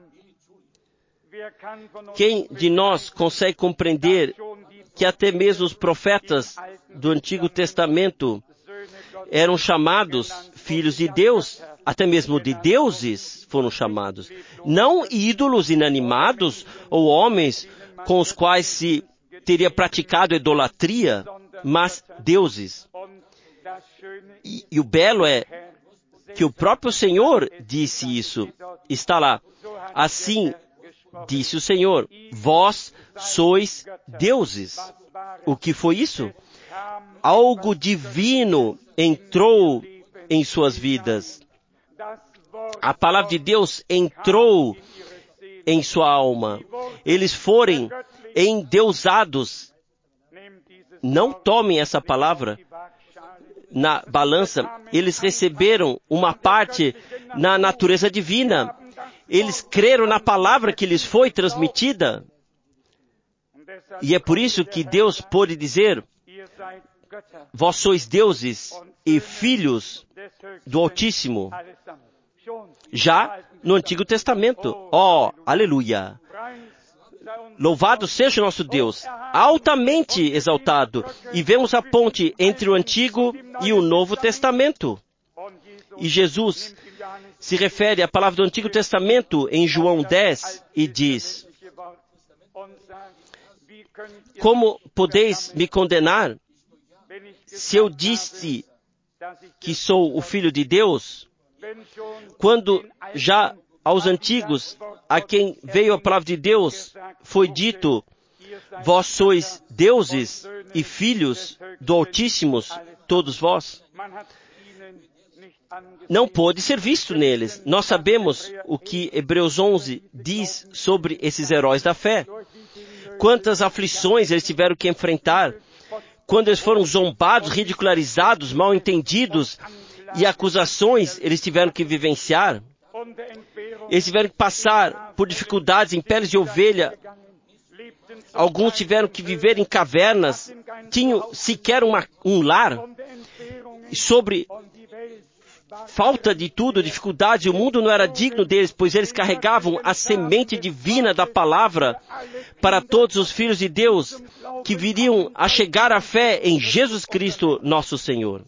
Quem de nós consegue compreender que até mesmo os profetas do Antigo Testamento eram chamados filhos de Deus, até mesmo de deuses foram chamados, não ídolos inanimados ou homens com os quais se teria praticado idolatria, mas deuses. E o belo é que o próprio Senhor disse isso. Está lá. Assim disse o Senhor, vós sois deuses. O que foi isso? Algo divino entrou em suas vidas. A palavra de Deus entrou em sua alma. Eles foram endeusados. Não tomem essa palavra na balança. Eles receberam uma parte na natureza divina. Eles creram na palavra que lhes foi transmitida. E é por isso que Deus pôde dizer, vós sois deuses e filhos do Altíssimo. Já no Antigo Testamento. Oh, aleluia! Louvado seja o nosso Deus, altamente exaltado. E vemos a ponte entre o Antigo e o Novo Testamento. E Jesus se refere à palavra do Antigo Testamento em João 10 e diz, como podeis me condenar se eu disse que sou o Filho de Deus, quando já aos antigos, a quem veio a palavra de Deus, foi dito, vós sois deuses e filhos do Altíssimo, todos vós? Não pôde ser visto neles. Nós sabemos o que Hebreus 11 diz sobre esses heróis da fé. Quantas aflições eles tiveram que enfrentar, quando eles foram zombados, ridicularizados, mal entendidos, e acusações eles tiveram que vivenciar. Eles tiveram que passar por dificuldades em peles de ovelha. Alguns tiveram que viver em cavernas, tinham sequer um lar. Sobre falta de tudo, dificuldade, o mundo não era digno deles, pois eles carregavam a semente divina da palavra para todos os filhos de Deus que viriam a chegar à fé em Jesus Cristo, nosso Senhor.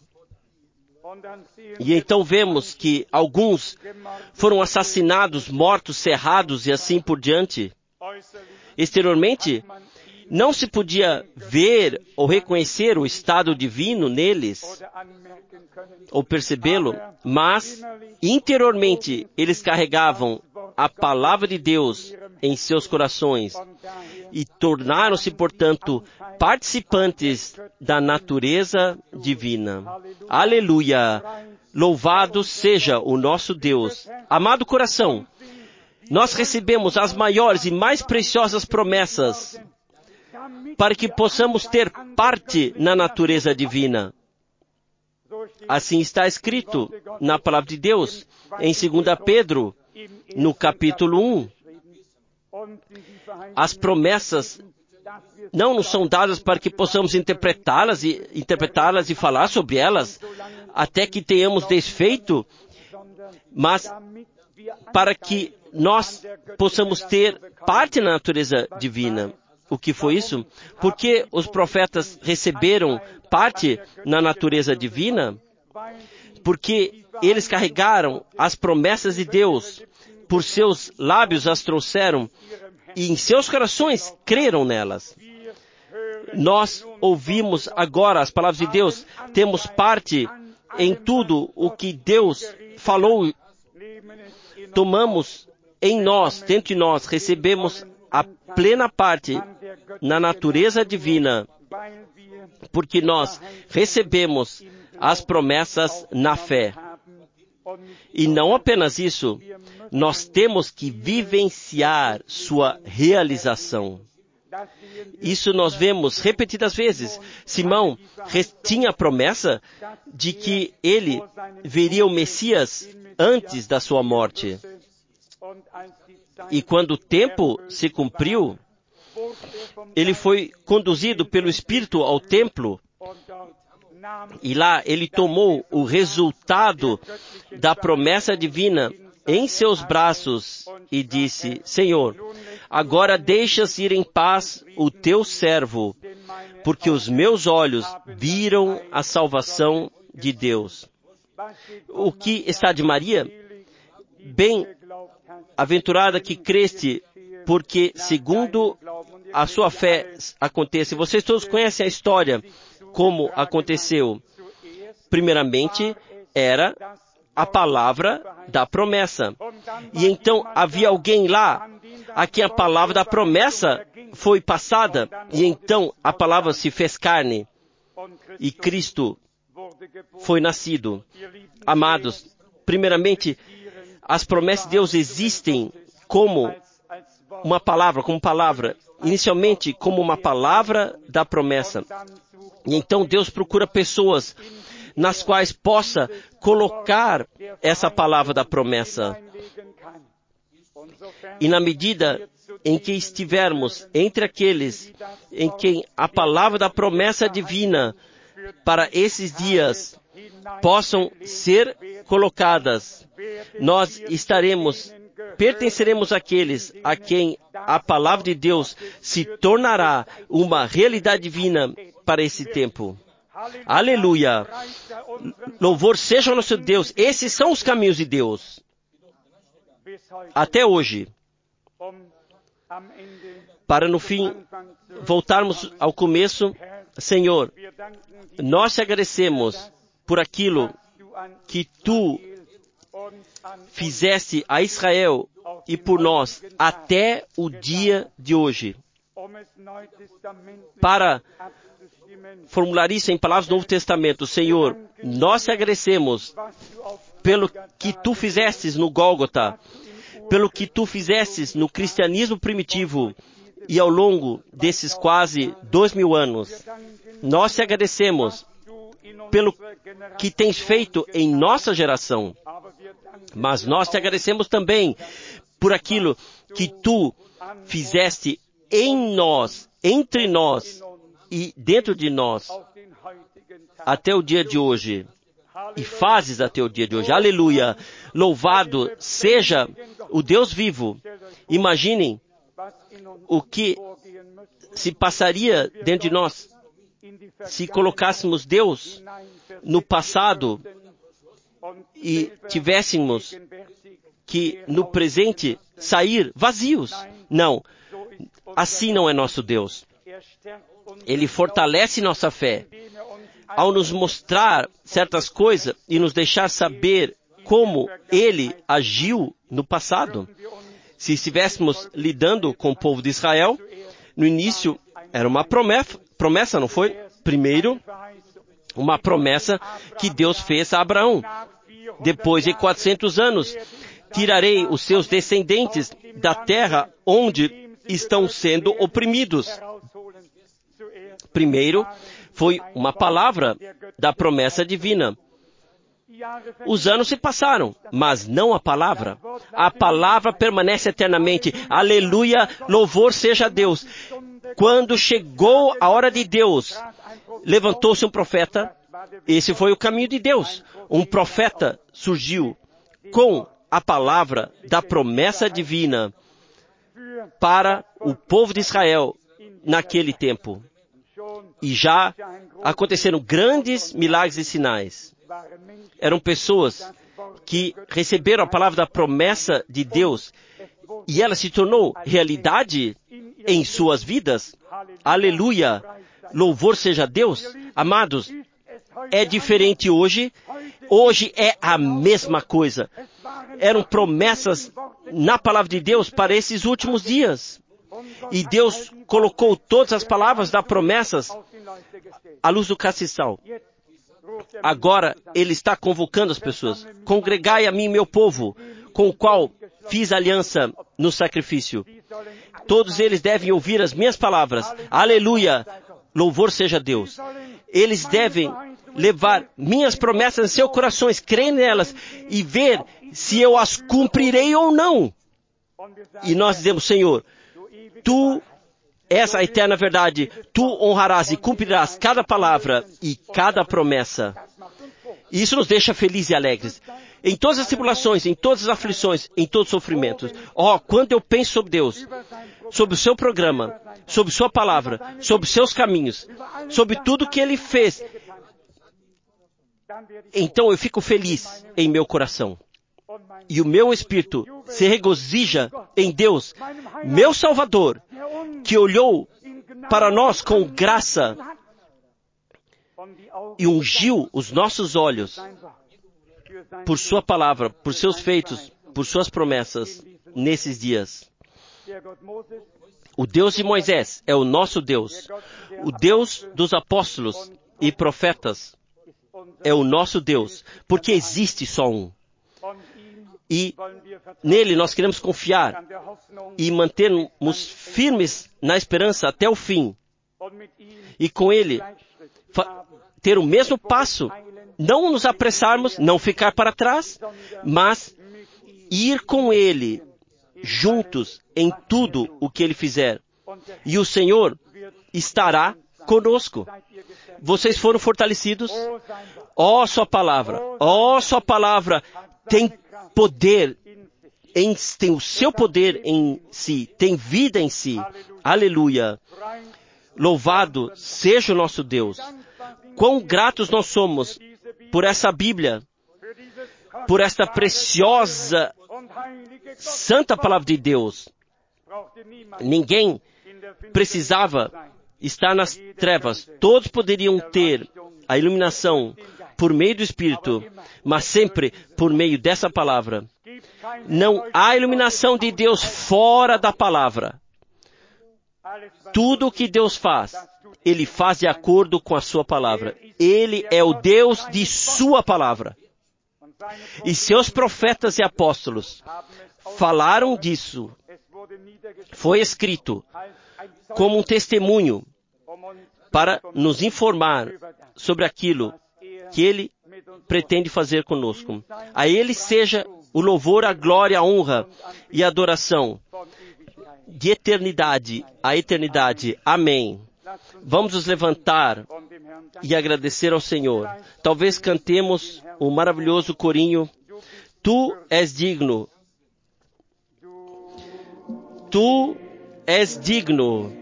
E então vemos que alguns foram assassinados, mortos, cerrados e assim por diante. Exteriormente, não se podia ver ou reconhecer o estado divino neles, ou percebê-lo, mas interiormente eles carregavam a palavra de Deus em seus corações e tornaram-se, portanto, participantes da natureza divina. Aleluia! Louvado seja o nosso Deus. Amado coração, nós recebemos as maiores e mais preciosas promessas para que possamos ter parte na natureza divina. Assim está escrito na palavra de Deus, em 2 Pedro, no capítulo 1. As promessas não nos são dadas para que possamos interpretá-las e falar sobre elas, até que tenhamos desfeito, mas para que nós possamos ter parte na natureza divina. O que foi isso? Porque os profetas receberam parte na natureza divina? Porque eles carregaram as promessas de Deus, por seus lábios as trouxeram, e em seus corações creram nelas. Nós ouvimos agora as palavras de Deus, temos parte em tudo o que Deus falou, tomamos em nós, dentro de nós, recebemos a plena parte na natureza divina, porque nós recebemos as promessas na fé. E não apenas isso, nós temos que vivenciar sua realização. Isso nós vemos repetidas vezes. Simão tinha a promessa de que ele veria o Messias antes da sua morte. E quando o tempo se cumpriu, ele foi conduzido pelo Espírito ao templo, e lá ele tomou o resultado da promessa divina em seus braços e disse, Senhor, agora deixas ir em paz o teu servo, porque os meus olhos viram a salvação de Deus. O que está de Maria? Bem-aventurada que creste, porque segundo a sua fé acontece. Vocês todos conhecem a história, como aconteceu. Primeiramente, era a palavra da promessa. E então havia alguém lá a quem a palavra da promessa foi passada. E então a palavra se fez carne. E Cristo foi nascido. Amados, primeiramente, as promessas de Deus existem como uma palavra, inicialmente como uma palavra da promessa. E então Deus procura pessoas nas quais possa colocar essa palavra da promessa. E na medida em que estivermos entre aqueles em quem a palavra da promessa divina para esses dias possam ser colocadas, nós pertenceremos àqueles a quem a palavra de Deus se tornará uma realidade divina para esse tempo. Aleluia! Louvor seja ao nosso Deus. Esses são os caminhos de Deus. Até hoje. Para no fim voltarmos ao começo, Senhor, nós te agradecemos por aquilo que tu fizeste a Israel e por nós até o dia de hoje. Para formular isso em palavras do Novo Testamento, Senhor, nós te agradecemos pelo que tu fizestes no Gólgota, pelo que tu fizestes no cristianismo primitivo e ao longo desses quase 2000 anos. Nós te agradecemos pelo que tens feito em nossa geração, mas nós te agradecemos também por aquilo que tu fizeste em nós, entre nós e dentro de nós, até o dia de hoje, e fazes até o dia de hoje. Aleluia! Louvado seja o Deus vivo. Imaginem o que se passaria dentro de nós se colocássemos Deus no passado e tivéssemos que no presente sair vazios. Não, assim não é nosso Deus. Ele fortalece nossa fé ao nos mostrar certas coisas e nos deixar saber como Ele agiu no passado. Se estivéssemos lidando com o povo de Israel, no início era uma promessa, não foi? Primeiro, uma promessa que Deus fez a Abraão. Depois de 400 anos, tirarei os seus descendentes da terra onde estão sendo oprimidos. Primeiro, foi uma palavra da promessa divina. Os anos se passaram, mas não a palavra. A palavra permanece eternamente. Aleluia, louvor seja a Deus. Quando chegou a hora de Deus, levantou-se um profeta. Esse foi o caminho de Deus. Um profeta surgiu com a palavra da promessa divina para o povo de Israel naquele tempo. E já aconteceram grandes milagres e sinais. Eram pessoas que receberam a palavra da promessa de Deus e ela se tornou realidade em suas vidas. Aleluia! Louvor seja a Deus. Amados, é diferente hoje. Hoje é a mesma coisa. Eram promessas na palavra de Deus para esses últimos dias. E Deus colocou todas as palavras das promessas à luz do castiçal. Agora Ele está convocando as pessoas. Congregai a mim, meu povo, com o qual fiz aliança no sacrifício. Todos eles devem ouvir as minhas palavras. Aleluia! Louvor seja Deus. Eles devem levar minhas promessas em seus corações, crer nelas e ver se eu as cumprirei ou não. E nós dizemos, Senhor, Tu és a eterna verdade. Tu honrarás e cumprirás cada palavra e cada promessa. E isso nos deixa felizes e alegres. Em todas as tribulações, em todas as aflições, em todos os sofrimentos. Quando eu penso sobre Deus, sobre o seu programa, sobre sua palavra, sobre seus caminhos, sobre tudo que Ele fez, então eu fico feliz em meu coração. E o meu espírito se regozija em Deus, meu Salvador, que olhou para nós com graça e ungiu os nossos olhos por sua palavra, por seus feitos, por suas promessas nesses dias. O Deus de Moisés é o nosso Deus. O Deus dos apóstolos e profetas é o nosso Deus, porque existe só um. E nele nós queremos confiar e mantermos firmes na esperança até o fim. E com ele ter o mesmo passo, não nos apressarmos, não ficar para trás, mas ir com ele juntos em tudo o que Ele fizer. E o Senhor estará conosco. Vocês foram fortalecidos? Ó, sua palavra tem poder, tem o seu poder em si, tem vida em si. Aleluia! Louvado seja o nosso Deus. Quão gratos nós somos por essa Bíblia, por esta preciosa, santa palavra de Deus. Ninguém precisava estar nas trevas. Todos poderiam ter a iluminação por meio do Espírito, mas sempre por meio dessa palavra. Não há iluminação de Deus fora da palavra. Tudo o que Deus faz, Ele faz de acordo com a sua palavra. Ele é o Deus de sua palavra. E seus profetas e apóstolos falaram disso. Foi escrito como um testemunho para nos informar sobre aquilo que Ele pretende fazer conosco. A Ele seja o louvor, a glória, a honra e a adoração de eternidade a eternidade. Amém. Vamos nos levantar e agradecer ao Senhor. Talvez cantemos o maravilhoso corinho: Tu és digno. Tu és digno.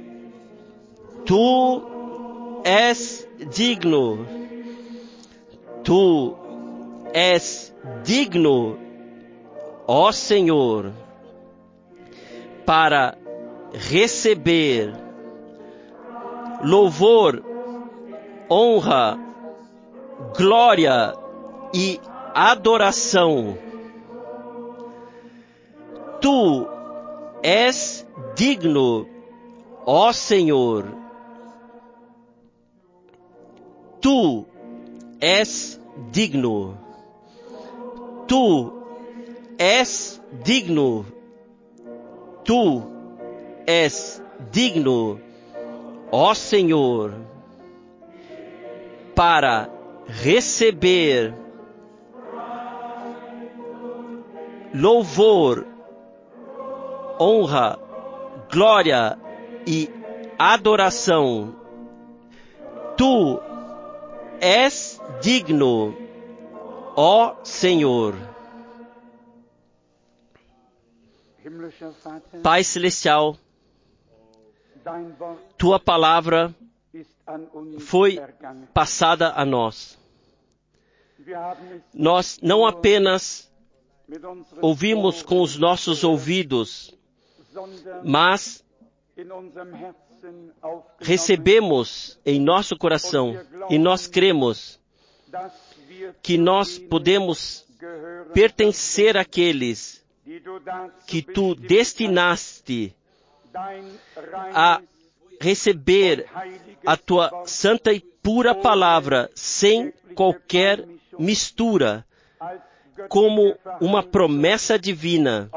Tu és digno. Tu és digno, ó Senhor, para receber louvor, honra, glória e adoração. Tu és digno, ó Senhor. Tu és digno. Tu és digno. Tu és digno, ó Senhor, para receber louvor, honra, glória e adoração. Tu és digno, ó Senhor. Pai Celestial, Tua palavra foi passada a nós. Nós não apenas ouvimos com os nossos ouvidos, mas recebemos em nosso coração e nós cremos que nós podemos pertencer àqueles que Tu destinaste a receber a Tua santa e pura palavra sem qualquer mistura, como uma promessa divina,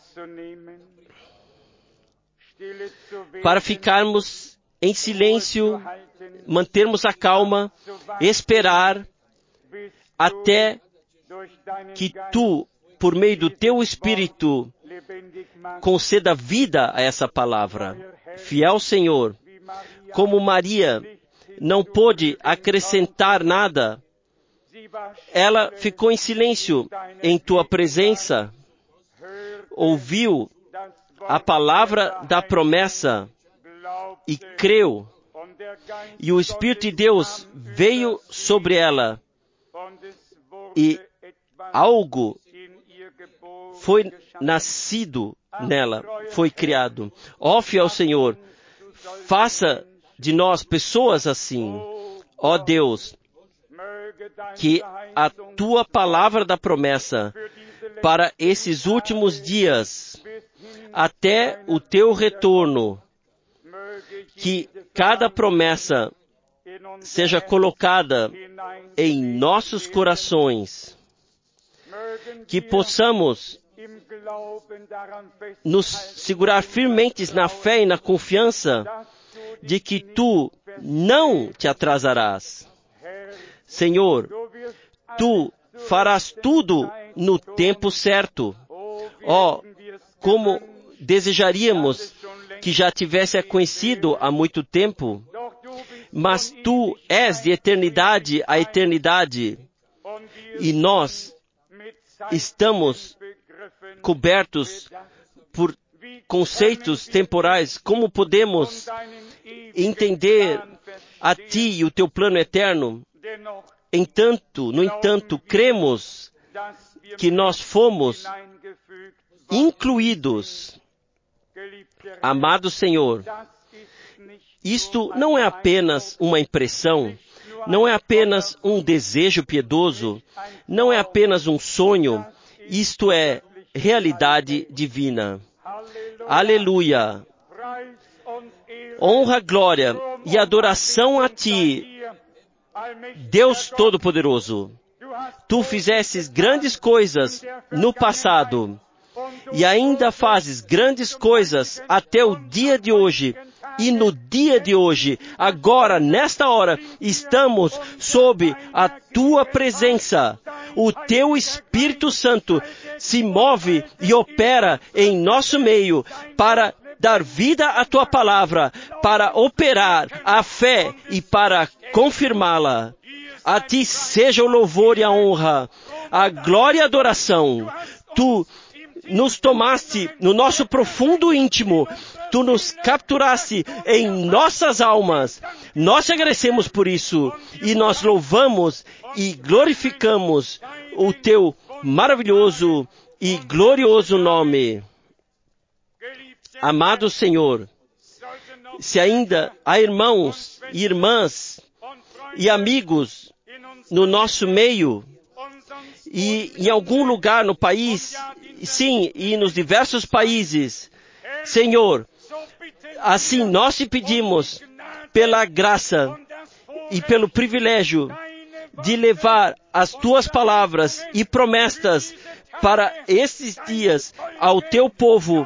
para ficarmos em silêncio, mantermos a calma, esperar até que Tu, por meio do Teu Espírito, conceda vida a essa palavra. Fiel Senhor, como Maria não pôde acrescentar nada, ela ficou em silêncio em Tua presença, ouviu a palavra da promessa e creu, e o Espírito de Deus veio sobre ela, e algo foi nascido nela, foi criado. Ó fiel Senhor, faça de nós pessoas assim. Ó Deus, que a Tua palavra da promessa para esses últimos dias, até o Teu retorno, que cada promessa seja colocada em nossos corações, que possamos nos segurar firmes na fé e na confiança de que Tu não te atrasarás. Senhor, Tu farás tudo no tempo certo. Ó, como desejaríamos que já tivesse a conhecido há muito tempo, mas Tu és de eternidade a eternidade, e nós estamos cobertos por conceitos temporais. Como podemos entender a Ti e o Teu plano eterno? No entanto, cremos que nós fomos incluídos. Amado Senhor, isto não é apenas uma impressão, não é apenas um desejo piedoso, não é apenas um sonho, isto é realidade divina. Aleluia! Honra, glória e adoração a Ti, Deus Todo-Poderoso. Tu fizestes grandes coisas no passado e ainda fazes grandes coisas até o dia de hoje. E no dia de hoje, agora, nesta hora, estamos sob a Tua presença. O Teu Espírito Santo se move e opera em nosso meio para dar vida à Tua palavra, para operar a fé e para confirmá-la. A Ti seja o louvor e a honra, a glória e a adoração. Tu nos tomaste no nosso profundo íntimo, Tu nos capturaste em nossas almas. Nós te agradecemos por isso e nós louvamos e glorificamos o Teu maravilhoso e glorioso nome. Amado Senhor, se ainda há irmãos e irmãs e amigos no nosso meio e em algum lugar no país, sim, e nos diversos países, Senhor, assim nós te pedimos pela graça e pelo privilégio de levar as Tuas palavras e promessas para esses dias ao Teu povo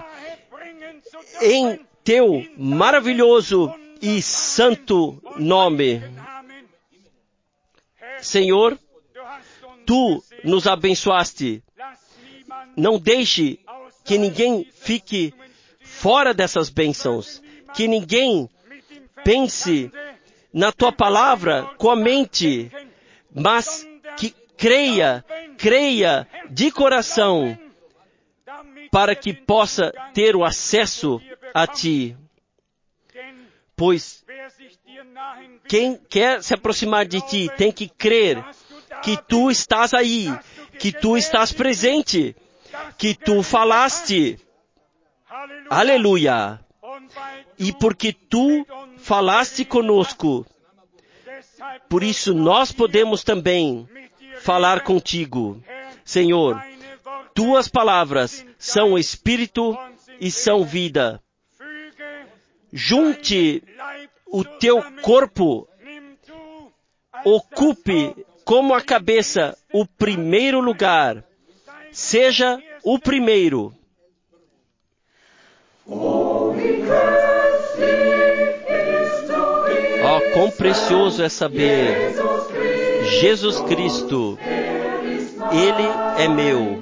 em Teu maravilhoso e santo nome. Senhor, Tu nos abençoaste. Não deixe que ninguém fique fora dessas bênçãos. Que ninguém pense na Tua palavra com a mente, mas que creia de coração para que possa ter o acesso a Ti. Pois quem quer se aproximar de Ti tem que crer que Tu estás aí, que Tu estás presente, que Tu falaste. Aleluia! E porque Tu falaste conosco, por isso nós podemos também falar contigo. Senhor, Tuas palavras são espírito e são vida. Junte o Teu corpo, ocupe como a cabeça o primeiro lugar. Seja o primeiro. Oh, quão precioso é saber, Jesus Cristo, Ele é meu.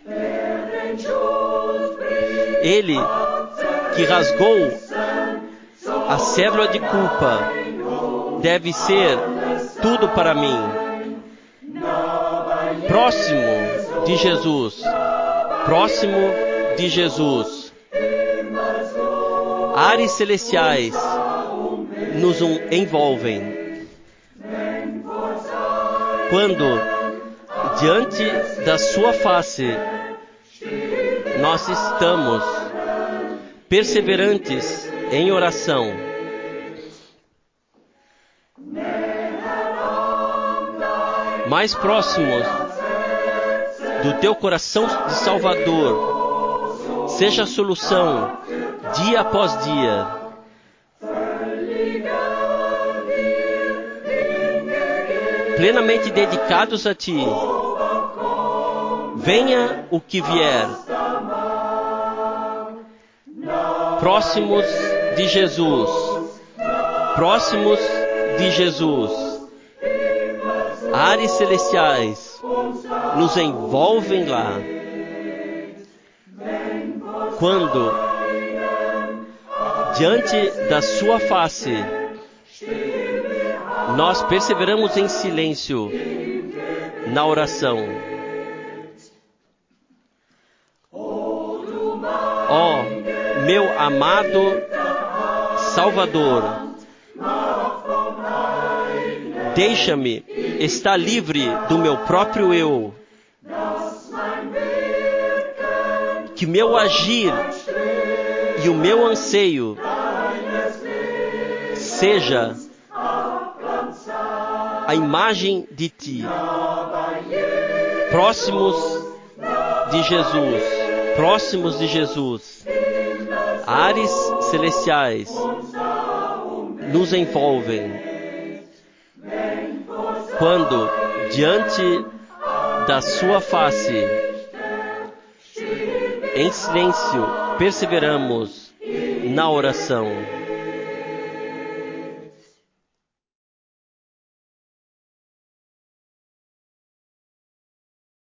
Ele que rasgou a cédula de culpa deve ser tudo para mim. Próximo de Jesus. Próximo de Jesus. Ares celestiais nos envolvem. Quando, diante da Sua face, nós estamos perseverantes em oração, mais próximos do Teu coração de Salvador, seja a solução dia após dia. Plenamente dedicados a Ti, venha o que vier. Próximos de Jesus. Próximos de Jesus. Ares celestiais nos envolvem lá. Quando diante da sua face, nós perseveramos em silêncio na oração. Ó, meu amado Salvador, deixa-me estar livre do meu próprio eu, que meu agir e o meu anseio seja a imagem de Ti, próximos de Jesus, ares celestiais nos envolvem, quando diante da sua face, em silêncio, perseveramos na oração.